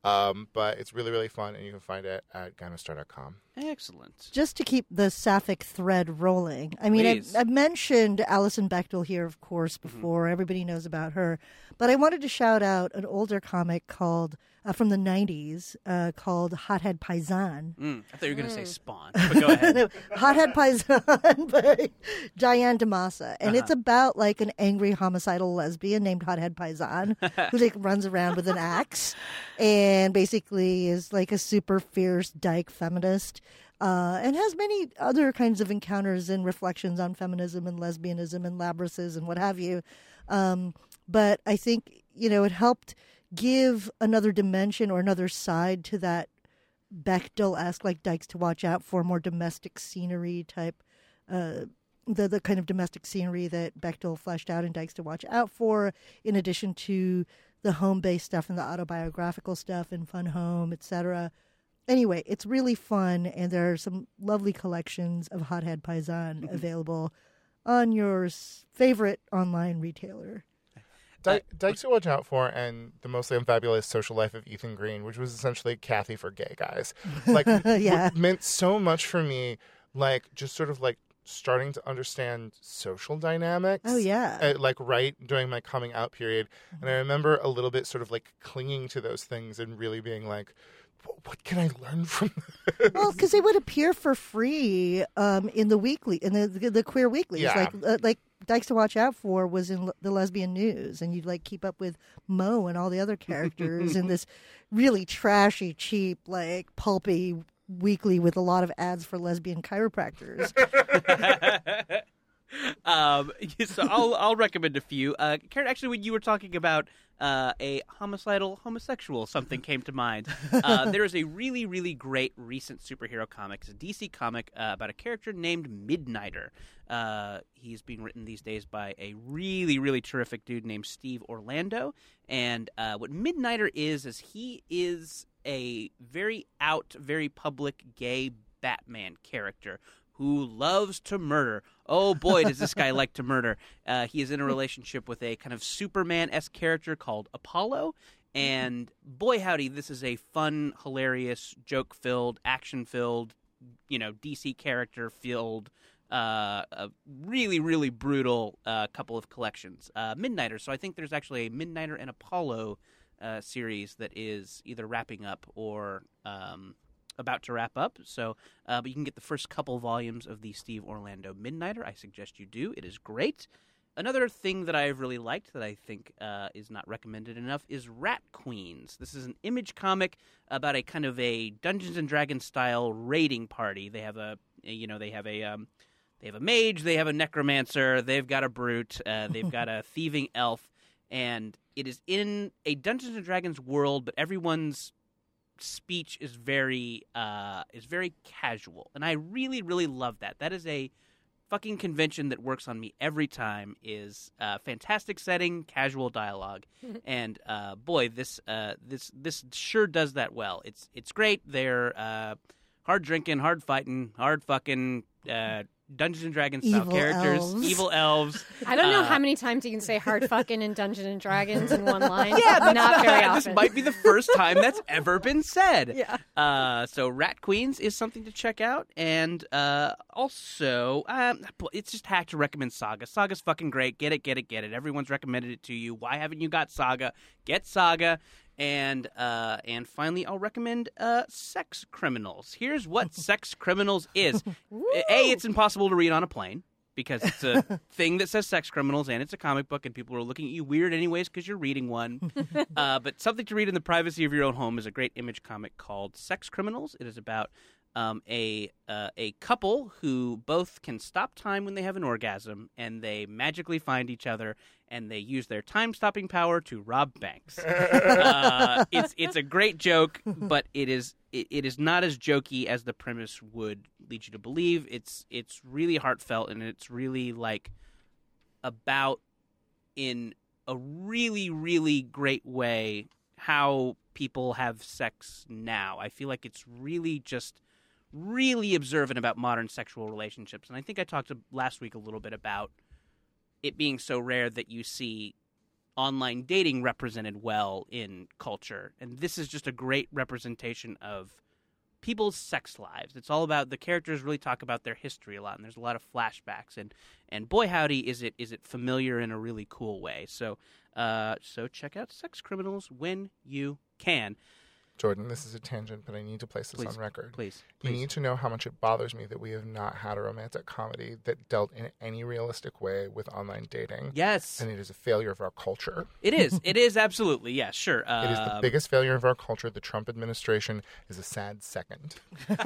Um, but it's really, really fun, and you can find it at gynostar dot com. Excellent. Just to keep the sapphic thread rolling. I mean, I've, I've mentioned Alison Bechdel here, of course, before. Mm-hmm. Everybody knows about her. But I wanted to shout out an older comic called uh, from the nineties uh, called Hothead Paisan. Mm, I thought you were going to mm. say Spawn, but go ahead. Hothead Paisan by Diane DeMassa. And uh-huh. it's about like an angry homicidal lesbian named Hothead Paisan who like runs around with an axe and basically is like a super fierce dyke feminist. Uh, and has many other kinds of encounters and reflections on feminism and lesbianism and labrises and what have you. Um, but I think, you know, it helped give another dimension or another side to that Bechdel-esque, like Dykes to Watch Out For, more domestic scenery type, uh, the, the kind of domestic scenery that Bechdel fleshed out in Dykes to Watch Out For, in addition to the home-based stuff and the autobiographical stuff in Fun Home, et cetera. Anyway, it's really fun, and there are some lovely collections of Hothead Paisan mm-hmm. available on your favorite online retailer. Dy- Dykes to Watch Out For and The Mostly Unfabulous Social Life of Ethan Green, which was essentially Kathy for gay guys, like yeah. w- meant so much for me, like just sort of like starting to understand social dynamics. Oh, yeah. Uh, like right during my coming out period. Mm-hmm. And I remember a little bit sort of like clinging to those things and really being like, what can I learn from this? Well, because they would appear for free um, in the weekly, in the the, the queer weeklies. Yeah. Like uh, like Dykes to Watch Out For was in the Lesbian News, and you'd like keep up with Mo and all the other characters in this really trashy, cheap, like pulpy weekly with a lot of ads for lesbian chiropractors. um, so I'll I'll recommend a few. Uh, Karen, actually, when you were talking about uh, a homicidal homosexual, something came to mind. Uh, there is a really, really great recent superhero comic. It's a D C comic uh, about a character named Midnighter. Uh, he's being written these days by a really, really terrific dude named Steve Orlando. And uh, what Midnighter is, is he is a very out, very public gay Batman character who loves to murder. Oh, boy, does this guy like to murder. Uh, he is in a relationship with a kind of Superman-esque character called Apollo. And boy, howdy, this is a fun, hilarious, joke-filled, action-filled, you know, D C character-filled, uh, a really, really brutal uh, couple of collections. Uh, Midnighter. So I think there's actually a Midnighter and Apollo uh, series that is either wrapping up or... Um, about to wrap up, so uh, but you can get the first couple volumes of the Steve Orlando Midnighter. I suggest you do. It is great. Another thing that I've really liked that I think uh, is not recommended enough is Rat Queens. This is an Image comic about a kind of a Dungeons and Dragons style raiding party. They have a, you know, they have a, um, they have a mage, they have a necromancer, they've got a brute, uh, they've got a thieving elf, and it is in a Dungeons and Dragons world, but everyone's speech is very uh is very casual, and I really really love that. That is a fucking convention that works on me every time. Is uh fantastic setting, casual dialogue, and uh boy this uh this this sure does that well. It's it's great. They're uh hard drinking, hard fighting, hard fucking uh Dungeons and Dragons style evil characters, elves. evil elves. I don't know uh, how many times you can say hard fucking in Dungeons and Dragons in one line. Yeah, that's not very This often. might be the first time that's ever been said. Yeah. Uh, so Rat Queens is something to check out, and uh, also um, it's just hack to recommend Saga. Saga's fucking great. Get it, get it, get it. Everyone's recommended it to you. Why haven't you got Saga? Get Saga. And uh, and finally, I'll recommend uh, Sex Criminals. Here's what Sex Criminals is. A, it's impossible to read on a plane because it's a thing that says Sex Criminals, and it's a comic book, and people are looking at you weird anyways because you're reading one. uh, but something to read in the privacy of your own home is a great Image comic called Sex Criminals. It is about um, a uh, a couple who both can stop time when they have an orgasm, and they magically find each other, and they use their time-stopping power to rob banks. uh, it's it's a great joke, but it is it, it is not as jokey as the premise would lead you to believe. It's it's really heartfelt, and it's really like about in a really really great way how people have sex now. I feel like it's really just really observant about modern sexual relationships, and I think I talked to last week a little bit about it being so rare that you see online dating represented well in culture. And this is just a great representation of people's sex lives. It's all about, the characters really talk about their history a lot, and there's a lot of flashbacks. And, and boy, howdy, is it is it familiar in a really cool way. So, uh, so check out Sex Criminals when you can. Jordan, this is a tangent, but I need to place this Please, on record. Please, You please. need to know how much it bothers me that we have not had a romantic comedy that dealt in any realistic way with online dating. Yes. And it is a failure of our culture. It is. It is absolutely. Yeah, sure. Um, It is the biggest failure of our culture. The Trump administration is a sad second.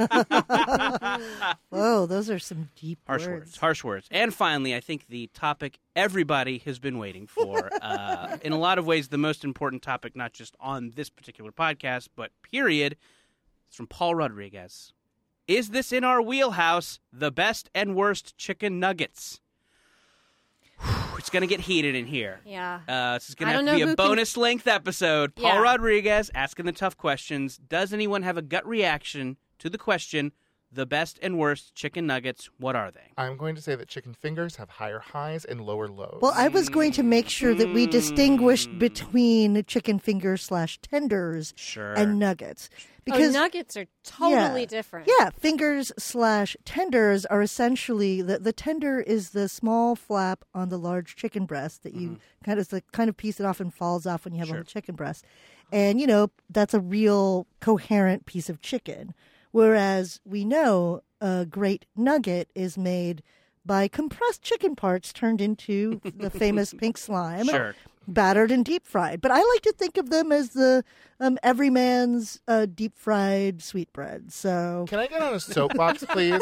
Whoa, those are some deep Harsh words. words. Harsh words. And finally, I think the topic everybody has been waiting for. Uh, in a lot of ways, the most important topic, not just on this particular podcast, but period. It's from Paul Rodriguez. Is this in our wheelhouse? The best and worst chicken nuggets. It's going to get heated in here. Yeah. Uh, this is going I to have don't to be know a who can- bonus-length episode. Paul Yeah. Rodriguez asking the tough questions. Does anyone have a gut reaction to the question, the best and worst chicken nuggets, what are they? I'm going to say that chicken fingers have higher highs and lower lows. Well, I was going to make sure that we distinguished between chicken fingers slash tenders Sure. and nuggets. Because nuggets are totally yeah, different. Yeah, fingers slash tenders are essentially the, the tender is the small flap on the large chicken breast that you kind of it's the kind of piece that often falls off when you have Sure. a whole chicken breast, and you know that's a real coherent piece of chicken. Whereas we know a great nugget is made by compressed chicken parts turned into the famous pink slime. Sure. Battered and deep fried. But I like to think of them as the um, everyman's uh, deep fried sweetbread. So Can I get on a soapbox, please?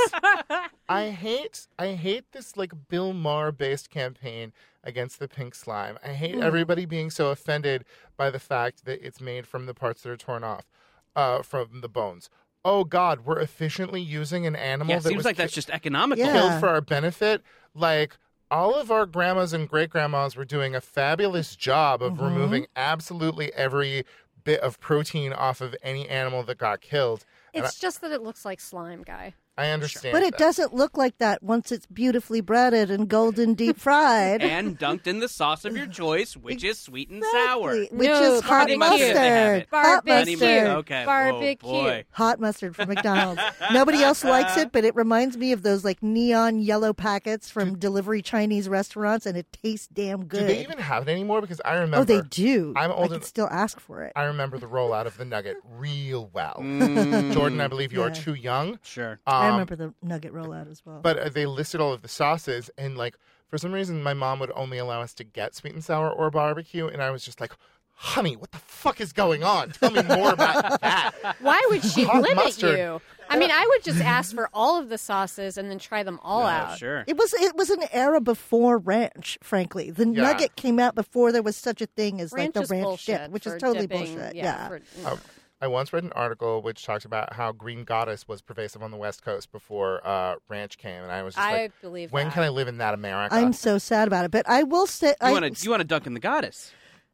I hate I hate this like Bill Maher based campaign against the pink slime. I hate Mm. everybody being so offended by the fact that it's made from the parts that are torn off uh, from the bones. Oh God, we're efficiently using an animal Yeah, that seems was like that's ki- just economical. Yeah. killed for our benefit. Like all of our grandmas and great grandmas were doing a fabulous job of Mhm. removing absolutely every bit of protein off of any animal that got killed. And It's just that it looks like slime, guy. I, I understand. But it that. doesn't look like that once it's beautifully breaded and golden deep fried. And dunked in the sauce of your choice, which is sweet and sour. Exactly, Which No, is hot Honey mustard, they have mustard. it. Hot Barbecue. mustard. Okay. Barbecue. Oh, boy. Hot mustard from McDonald's. Nobody else likes it, but it reminds me of those like neon yellow packets from delivery Chinese restaurants, and it tastes damn good. Do they even have it anymore? Because I remember. oh, they do. I'm I old. can en- still ask for it. I remember the rollout of the nugget real well. Mm. Jordan, I believe you are Yeah. too young. Sure. I Um, remember the nugget rollout as well. But uh, they listed all of the sauces, and like for some reason, my mom would only allow us to get sweet and sour or barbecue, and I was just like, "Honey, what the fuck is going on? Tell me more about that." Why would she Hot limit mustard. you? I mean, I would just ask for all of the sauces and then try them all Oh, out. sure. It was it was an era before ranch, frankly. The Yeah. nugget came out before there was such a thing as Ranch like is the ranch bullshit dip, which is for totally dipping, bullshit. Yeah. Yeah. for- Oh, I once read an article which talked about how Green Goddess was pervasive on the West Coast before uh, ranch came, and I was just I like, believe "When that. can I live in that America?" I'm so sad about it, but I will say You I want to you want to dunk in the goddess?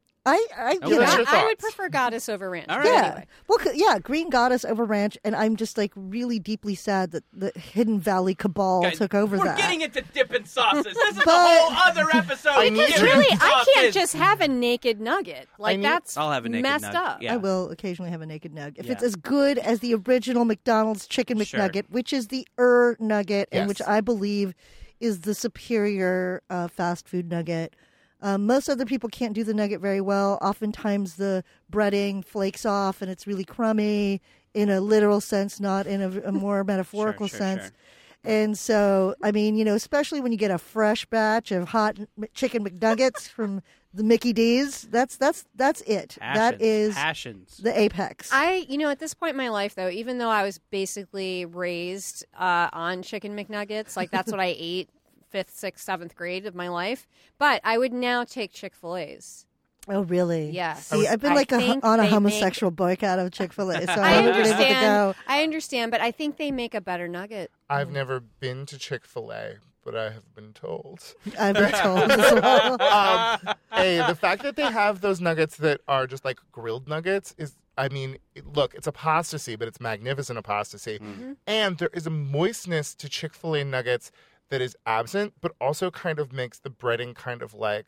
I I Okay. you know, What's your I, I would thoughts? prefer goddess over ranch. All but right. yeah. Anyway. Well, c- yeah, Green Goddess over ranch, and I'm just like really deeply sad that the Hidden Valley cabal Guys, took over we're that. getting into dipping sauces. This is a But- whole other episode. I of need Because to- dipping really, I can't sauces. just have a naked nugget. Like need- that's I'll have a naked messed nugget, up. yeah. I will occasionally have a naked nug. If Yeah. it's as good as the original McDonald's chicken Sure. McNugget, which is the er nugget, and Yes. which I believe is the superior uh, fast food nugget. Um, most other people can't do the nugget very well. Oftentimes the breading flakes off and it's really crummy in a literal sense, not in a, a more metaphorical sure, sense. sure. And so, I mean, you know, especially when you get a fresh batch of hot m- chicken McNuggets from the Mickey D's, that's that's that's it. Passions. That is passions. the apex. I, you know, at this point in my life, though, even though I was basically raised uh, on chicken McNuggets, like that's what I ate fifth, sixth, seventh grade of my life, but I would now take Chick-fil-A's. Oh, really? Yes. See, I've been I like a, think on a they homosexual boycott of Chick-fil-A, so I, I haven't been able to understand. go. I understand, but I think they make a better nugget. I've never been to Chick-fil-A, but I have been told. I've been told as well. um, hey, the fact that they have those nuggets that are just like grilled nuggets is, I mean, it- look, it's apostasy, but it's magnificent apostasy. Mm-hmm. And there is a moistness to Chick-fil-A nuggets that is absent, but also kind of makes the breading kind of like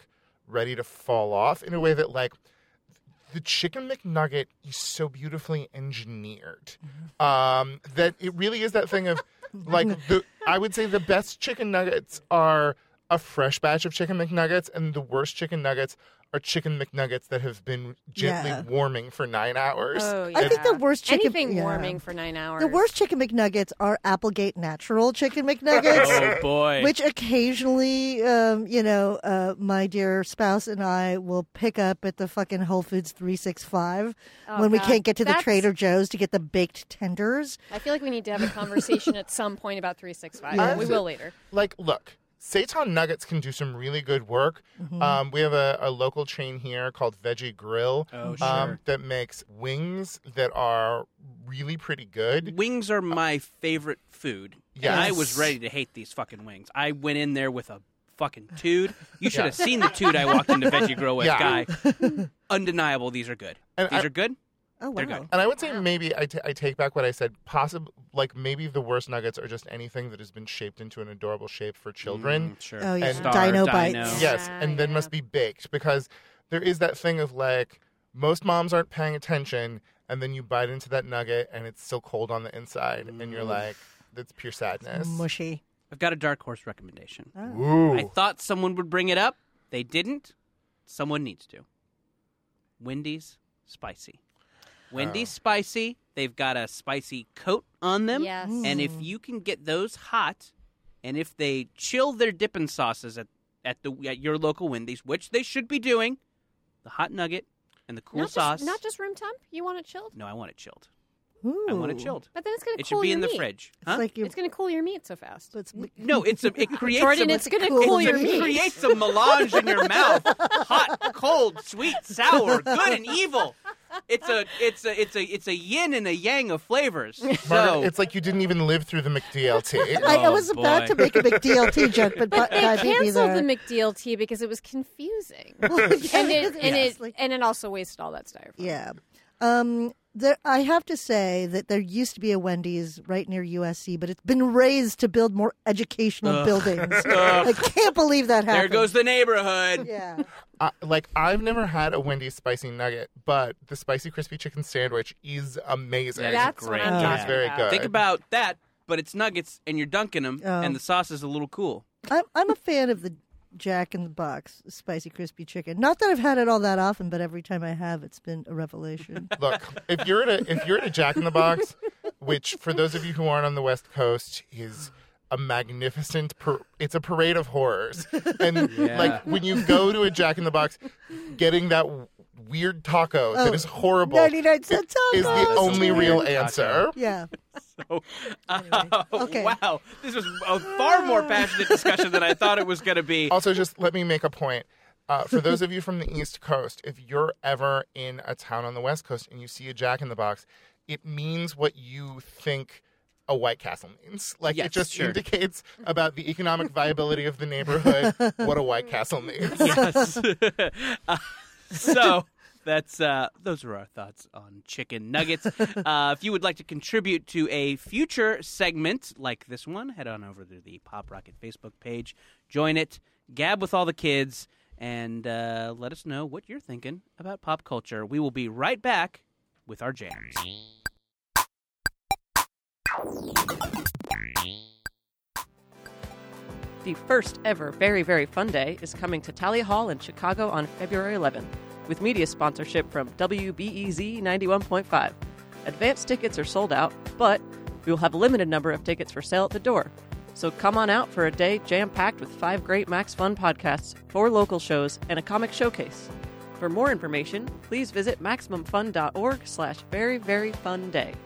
ready to fall off in a way that, like, the Chicken McNugget is so beautifully engineered um, that it really is that thing of, like, the I would say the best chicken nuggets are a fresh batch of Chicken McNuggets, and the worst chicken nuggets are Chicken McNuggets that have been gently Yeah. warming for nine hours. Oh, yeah. I think the worst chicken Anything yeah. warming for nine hours. The worst chicken McNuggets are Applegate Natural Chicken McNuggets. Oh boy. Which occasionally, um, you know, uh, my dear spouse and I will pick up at the fucking Whole Foods three sixty-five Oh, when we God. can't get to the That's- Trader Joe's to get the baked tenders. I feel like we need to have a conversation at some point about three sixty-five. Yeah. We will later. Like, look, Seitan Nuggets can do some really good work. Mm-hmm. Um, we have a, a local chain here called Veggie Grill Oh, um, sure. that makes wings that are really pretty good. Wings are my favorite food. Yes. And I was ready to hate these fucking wings. I went in there with a fucking tood. You should have seen the tood I walked into Veggie Grill with, Yeah. guy. Undeniable, these are good. And these I- are good. Oh, They're wow. good. And I would say maybe I, t- I take back what I said. Possible, like maybe the worst nuggets are just anything that has been shaped into an adorable shape for children. Mm, sure. Oh, yeah. And- Star, Dino Dino. Bites. Yes, Yeah, and then yeah. must be baked because there is that thing of like most moms aren't paying attention, and then you bite into that nugget and it's still cold on the inside, and you're like, that's pure sadness. Mushy. I've got a dark horse recommendation. Ooh. I thought someone would bring it up. They didn't. Someone needs to. Wendy's Spicy. Wendy's Spicy. They've got a spicy coat on them. Yes. And if you can get those hot, and if they chill their dipping sauces at, at the at your local Wendy's, which they should be doing, the hot nugget and the cool not sauce. Just, not just room temp. You want it chilled, No, I want it chilled. Ooh. I want it chilled. but then it's going to It cool should be your in the meat. fridge. It's Huh? like you. It's going to cool your meat so fast. It's, No, it's a it creates Jordan, a, it's going to cool cool your your it meat. creates a melange in your mouth. Hot, cold, sweet, sour, good and evil. It's a it's a it's a it's a yin and a yang of flavors. Margaret, So it's like you didn't even live through the McDLT. I, I Oh, was about boy. to make a big D L T joke, but, But but they I beat me canceled there. the McDLT because it was confusing, Yeah, and it and yes, it like- and it also wasted all that styrofoam. Yeah. Um, there, I have to say that there used to be a Wendy's right near U S C, but it's been raised to build more educational Ugh. buildings. Ugh. I can't believe that happened. there goes the neighborhood. Yeah. Uh, like I've never had a Wendy's spicy nugget, but the spicy crispy chicken sandwich is amazing. That is That's great. what I'm Oh. talking It is very about. good. Think about that, but it's nuggets and you're dunking them, Oh. and the sauce is a little cool. I'm, I'm a fan of the Jack in the Box spicy crispy chicken. Not that I've had it all that often, but every time I have, it's been a revelation. Look, if you're at a if you're at a Jack in the Box, which for those of you who aren't on the West Coast is a magnificent par- it's a parade of horrors. And Yeah. like when you go to a Jack in the Box, getting that w- weird taco Oh, that is horrible ninety-nine cent is the tacos. only real Taco. answer. Yeah. So, Anyway. Okay. wow, this was a far more passionate discussion than I thought it was going to be. Also, just let me make a point. Uh, for those of you from the East Coast, if you're ever in a town on the West Coast and you see a Jack in the Box, it means what you think a White Castle means. Like, Yes, it just sure. indicates about the economic viability of the neighborhood what a White Castle means. Yes. Uh, so that's uh, those are our thoughts on chicken nuggets. Uh, if you would like to contribute to a future segment like this one, head on over to the Pop Rocket Facebook page, join it, gab with all the kids, and uh, let us know what you're thinking about pop culture. We will be right back with our jams. The first ever Very, Very Fun Day is coming to Talia Hall in Chicago on February eleventh, with media sponsorship from W B E Z ninety-one point five. Advance tickets are sold out, but we will have a limited number of tickets for sale at the door. So come on out for a day jam-packed with five great Max Fun podcasts, four local shows, and a comic showcase. For more information, please visit MaximumFun.org slash very, very fun day.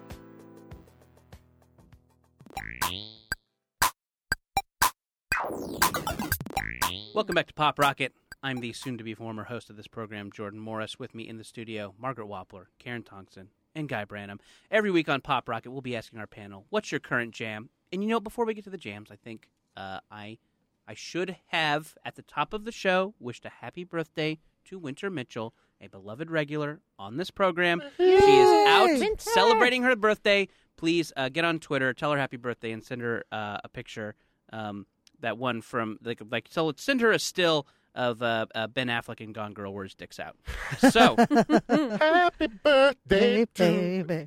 Welcome back to Pop Rocket. I'm the soon-to-be former host of this program, Jordan Morris. With me in the studio, Margaret Wappler, Karen Tongson, and Guy Branum. Every week on Pop Rocket, we'll be asking our panel, what's your current jam? And you know, before we get to the jams, I think uh, I I should have, at the top of the show, wished a happy birthday to Winter Mitchell, a beloved regular on this program. She is out Winter! celebrating her birthday. Please uh, get on Twitter, tell her happy birthday, and send her uh, a picture. Um, that one from, like, like so send her a still of uh, uh, Ben Affleck and Gone Girl where his dick's out. So, happy birthday, baby.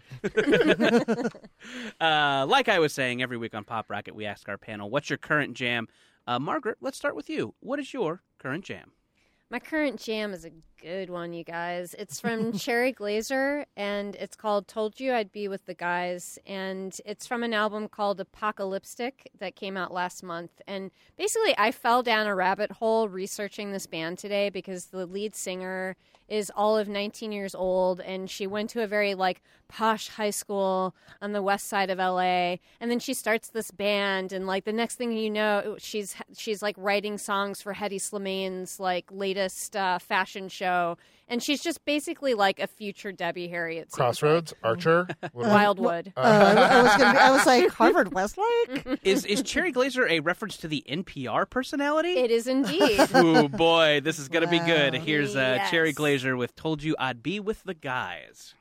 uh, like I was saying, every week on Pop Rocket, we ask our panel, what's your current jam? Uh, Margaret, let's start with you. What is your current jam? My current jam is a good one, you guys. It's from Cherry Glazer, and it's called Told You I'd Be With the Guys. And it's from an album called Apocalyptic that came out last month. And basically, I fell down a rabbit hole researching this band today because the lead singer is all of nineteen years old, and she went to a very, like, posh high school on the west side of L A, and then she starts this band, and, like, the next thing you know, she's, she's like, writing songs for Hedy Slimaine's, like, latest uh, fashion show, and she's just basically, like, a future Debbie Harry, it seems Crossroads, like. Archer, Wildwood. Uh, I, I was gonna be, I was like, Harvard Westlake? Is is Cherry Glazer a reference to the N P R personality? It is indeed. Ooh, boy, this is going to Wow. be good. Here's uh, Yes. Cherry Glazer with Told You I'd Be With the Guys.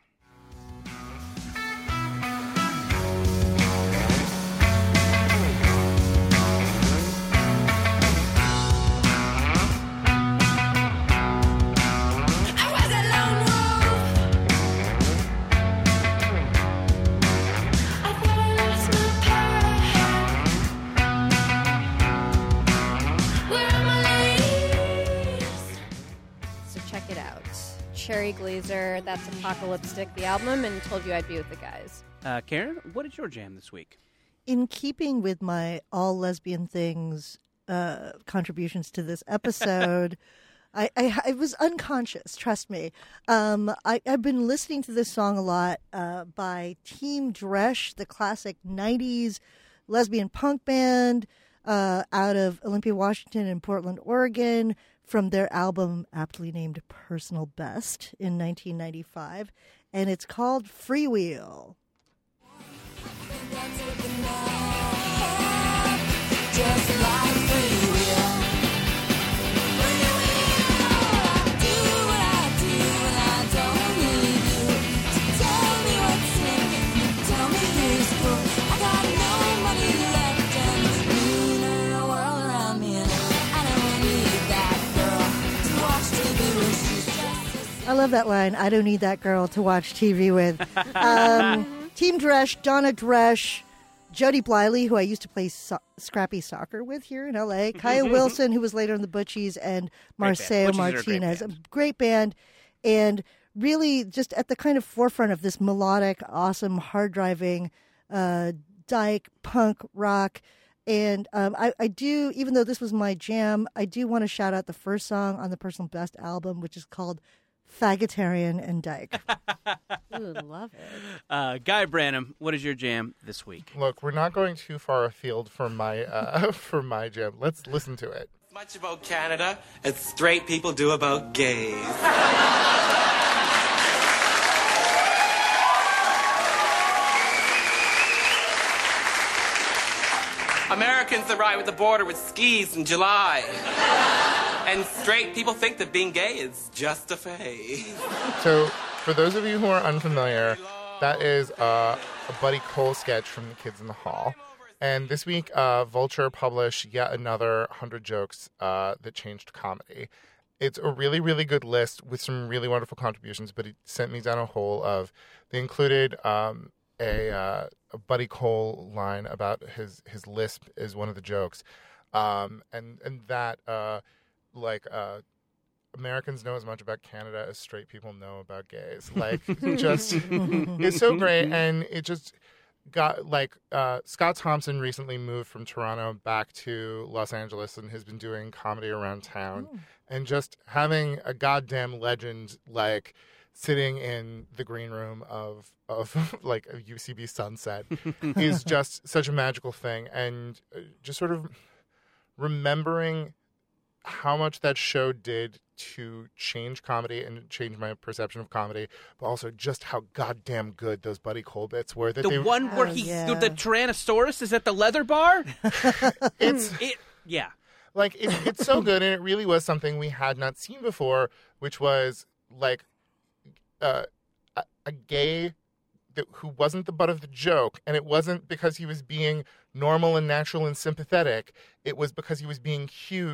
So check it out. Cherry Glazer, that's Apocalyptic, the album, and Told You I'd Be With the Guys. Uh, Karen, what is your jam this week? In keeping with my all lesbian things uh, contributions to this episode, I, I, I was unconscious, trust me. Um, I, I've been listening to this song a lot uh, by Team Dresch, the classic nineties lesbian punk band uh, out of Olympia, Washington and Portland, Oregon, from their album aptly named Personal Best in nineteen ninety-five. And it's called Freewheel. Just like freewheel. Do what I do and I don't need you to tell me what's in, tell me who's cool. I got no money left and meaner world around me, and I don't need that girl to watch T V with. She's just I love that line. I don't need that girl to watch T V with. Um, Team Dresch, Donna Dresch, Jody Bliley, who I used to play so- scrappy soccer with here in L A, Kaya Wilson, who was later in the Butchies, and Marcelo Butchies are a great Martinez. band. A great band. And really just at the kind of forefront of this melodic, awesome, hard-driving, uh, dyke, punk, rock. And um, I, I do, even though this was my jam, I do want to shout out the first song on the Personal Best album, which is called Faggotarian and Dyke. Ooh, love it. Uh, Guy Branum, what is your jam this week? Look, we're not going too far afield from my uh, from my jam. Let's listen to it. As much about Canada as straight people do about gays. Americans that ride with the border with skis in July. And straight people think that being gay is just a phase. So, for those of you who are unfamiliar, that is uh, a Buddy Cole sketch from The Kids in the Hall. And this week, uh, Vulture published yet another one hundred jokes uh, that changed comedy. It's a really, really good list with some really wonderful contributions, but it sent me down a hole of, they included um, a, uh, a Buddy Cole line about his, his lisp is one of the jokes. Um, and, and that, uh, like, uh, Americans know as much about Canada as straight people know about gays. Like, just, it's so great. And it just got, like, uh, Scott Thompson recently moved from Toronto back to Los Angeles and has been doing comedy around town. Oh. And just having a goddamn legend, like, sitting in the green room of, of like, a U C B Sunset is just such a magical thing. And just sort of remembering how much that show did to change comedy and change my perception of comedy, but also just how goddamn good those Buddy Cole bits were. That The they, one where Oh, he, yeah. the Tyrannosaurus is at the leather bar? it's it, yeah. like it, it's so good, and it really was something we had not seen before, which was like uh, a, a gay that, who wasn't the butt of the joke, and it wasn't because he was being normal and natural and sympathetic. It was because he was being huge,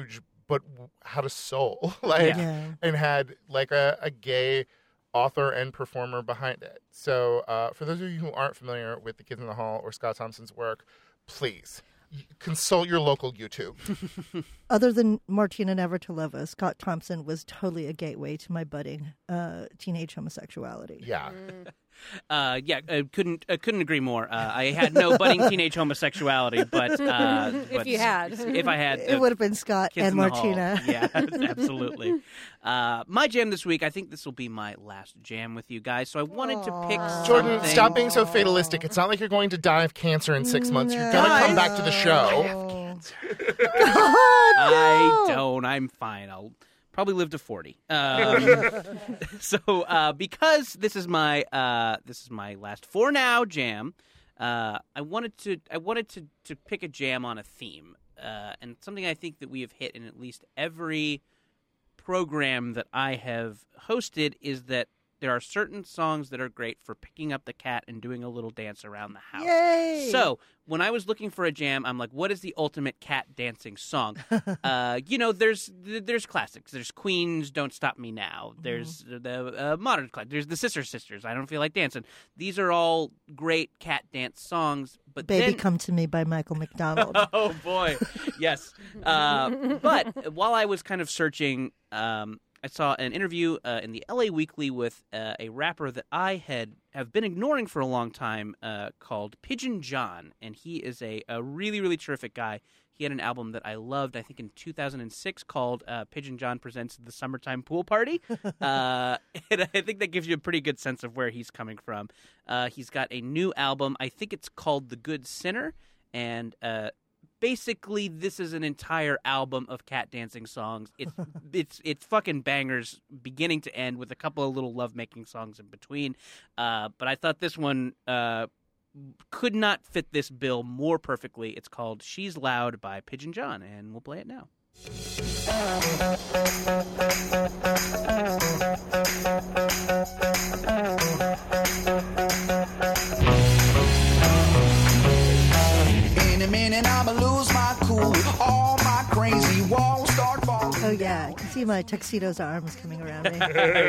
but had a soul, like, Yeah. and had like a, a gay author and performer behind it. So uh, for those of you who aren't familiar with the Kids in the Hall or Scott Thompson's work, please consult your local YouTube. Other than Martina Navratilova, Scott Thompson was totally a gateway to my budding uh, teenage homosexuality. Yeah. Uh, yeah, uh, couldn't uh, couldn't agree more. Uh, I had no budding teenage homosexuality, but uh, If but you had. if I had, It would have been Scott Kids and in the Hall. Martina. Yeah, absolutely. Uh, my jam this week, I think this will be my last jam with you guys. So I wanted to pick Jordan, something. stop being so fatalistic. It's not like you're going to die of cancer in six months. You're going to come back to the show. I don't. I'm fine. I'll probably live to forty. Um, so uh, because this is my uh, this is my last for now jam, uh, I wanted to I wanted to, to pick a jam on a theme uh, and something I think that we have hit in at least every program that I have hosted is that there are certain songs that are great for picking up the cat and doing a little dance around the house. Yay! So when I was looking for a jam, I'm like, what is the ultimate cat dancing song? uh, you know, there's there's classics. There's Queen's "Don't Stop Me Now." There's Mm-hmm. the uh, modern classic. There's the Sister Sisters. I Don't Feel Like Dancing. These are all great cat dance songs. But Baby then... Come to Me by Michael McDonald. Oh, boy. Yes. Uh, but while I was kind of searching, um, I saw an interview uh, in the L A Weekly with uh, a rapper that I had have been ignoring for a long time uh, called Pigeon John. And he is a, a really, really terrific guy. He had an album that I loved, I think in two thousand six, called uh, Pigeon John Presents the Summertime Pool Party. uh, and I think that gives you a pretty good sense of where he's coming from. Uh, he's got a new album. I think it's called The Good Sinner. And uh, basically, this is an entire album of cat dancing songs. It's it's it's fucking bangers, beginning to end, with a couple of little lovemaking songs in between. Uh, but I thought this one uh, could not fit this bill more perfectly. It's called "She's Loud" by Pigeon John, and we'll play it now. In a minute, I'ma lose my cool. All my crazy walls start falling. Oh, yeah. I can see my tuxedo's arms coming around me.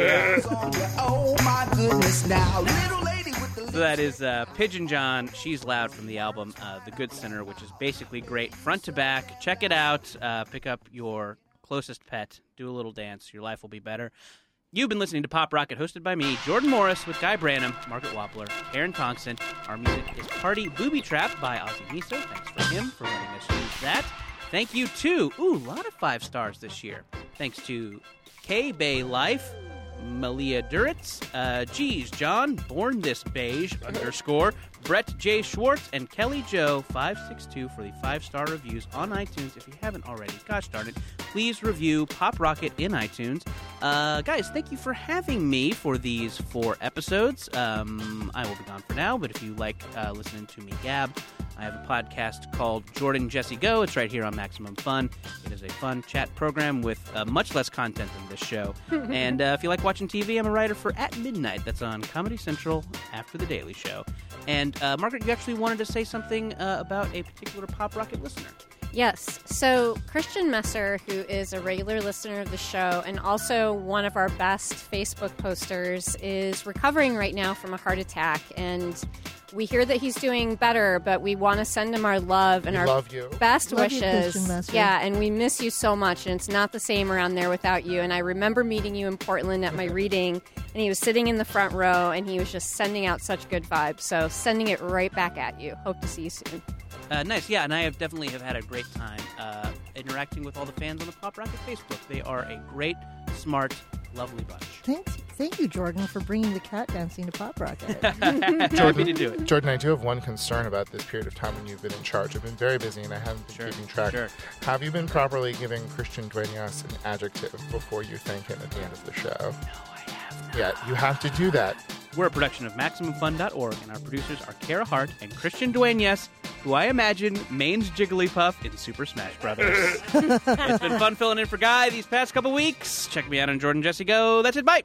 Oh, my goodness, now. Little lady with the So that is uh, Pigeon John, She's Loud, from the album uh, The Good Sinner, which is basically great front to back. Check it out. Uh, pick up your closest pet. Do a little dance. Your life will be better. You've been listening to Pop Rocket, hosted by me, Jordan Morris, with Guy Branum, Margaret Wappler, Aaron Thompson. Our music is Party Booby Trap by Ozzy Miso. Thanks for him for letting us use that. Thank you to, ooh, a lot of five stars this year. Thanks to K-Bay Life, Malia Duritz, uh, Geez, John, Born This Beige, underscore, Brett J. Schwartz, and Kelly Joe, five six two, for the five-star reviews on iTunes. If you haven't already, gosh darn it, please review Pop Rocket in iTunes. Uh, guys, thank you for having me for these four episodes. Um, I will be gone for now, but if you like uh, listening to me gab, I have a podcast called Jordan Jesse Go. It's right here on Maximum Fun. It is a fun chat program with uh, much less content than this show. And uh, if you like watching T V, I'm a writer for At Midnight. That's on Comedy Central after The Daily Show. And uh, Margaret, you actually wanted to say something uh, about a particular Pop Rocket listener. Yes. So Christian Messer, who is a regular listener of the show and also one of our best Facebook posters, is recovering right now from a heart attack. And we hear that he's doing better, but we want to send him our love and We our love you. best Love you, wishes. Christian Messer. Yeah, and we miss you so much, and it's not the same around there without you. And I remember meeting you in Portland at my reading, and he was sitting in the front row, and he was just sending out such good vibes. So sending it right back at you. Hope to see you soon. Uh, nice, yeah, and I have definitely have had a great time uh, interacting with all the fans on the Pop Rocket Facebook. They are a great, smart, lovely bunch. Thanks. Thank you, Jordan, for bringing the cat dancing to Pop Rocket. Happy to do it. Jordan, I do have one concern about this period of time when you've been in charge. I've been very busy and I haven't been Sure, keeping track. sure. Have you been properly giving Christian Duenas an adjective before you thank him at the end of the show? No, I have not. Yeah, you have to do that. We're a production of Maximum Fun dot org, and our producers are Kara Hart and Christian Duenas, who I imagine mains Jigglypuff in Super Smash Brothers. It's been fun filling in for Guy these past couple weeks. Check me out on Jordan Jesse Go. That's it. Bye.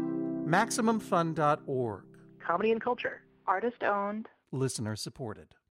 Maximum Fun dot org. Comedy and culture. Artist owned. Listener supported.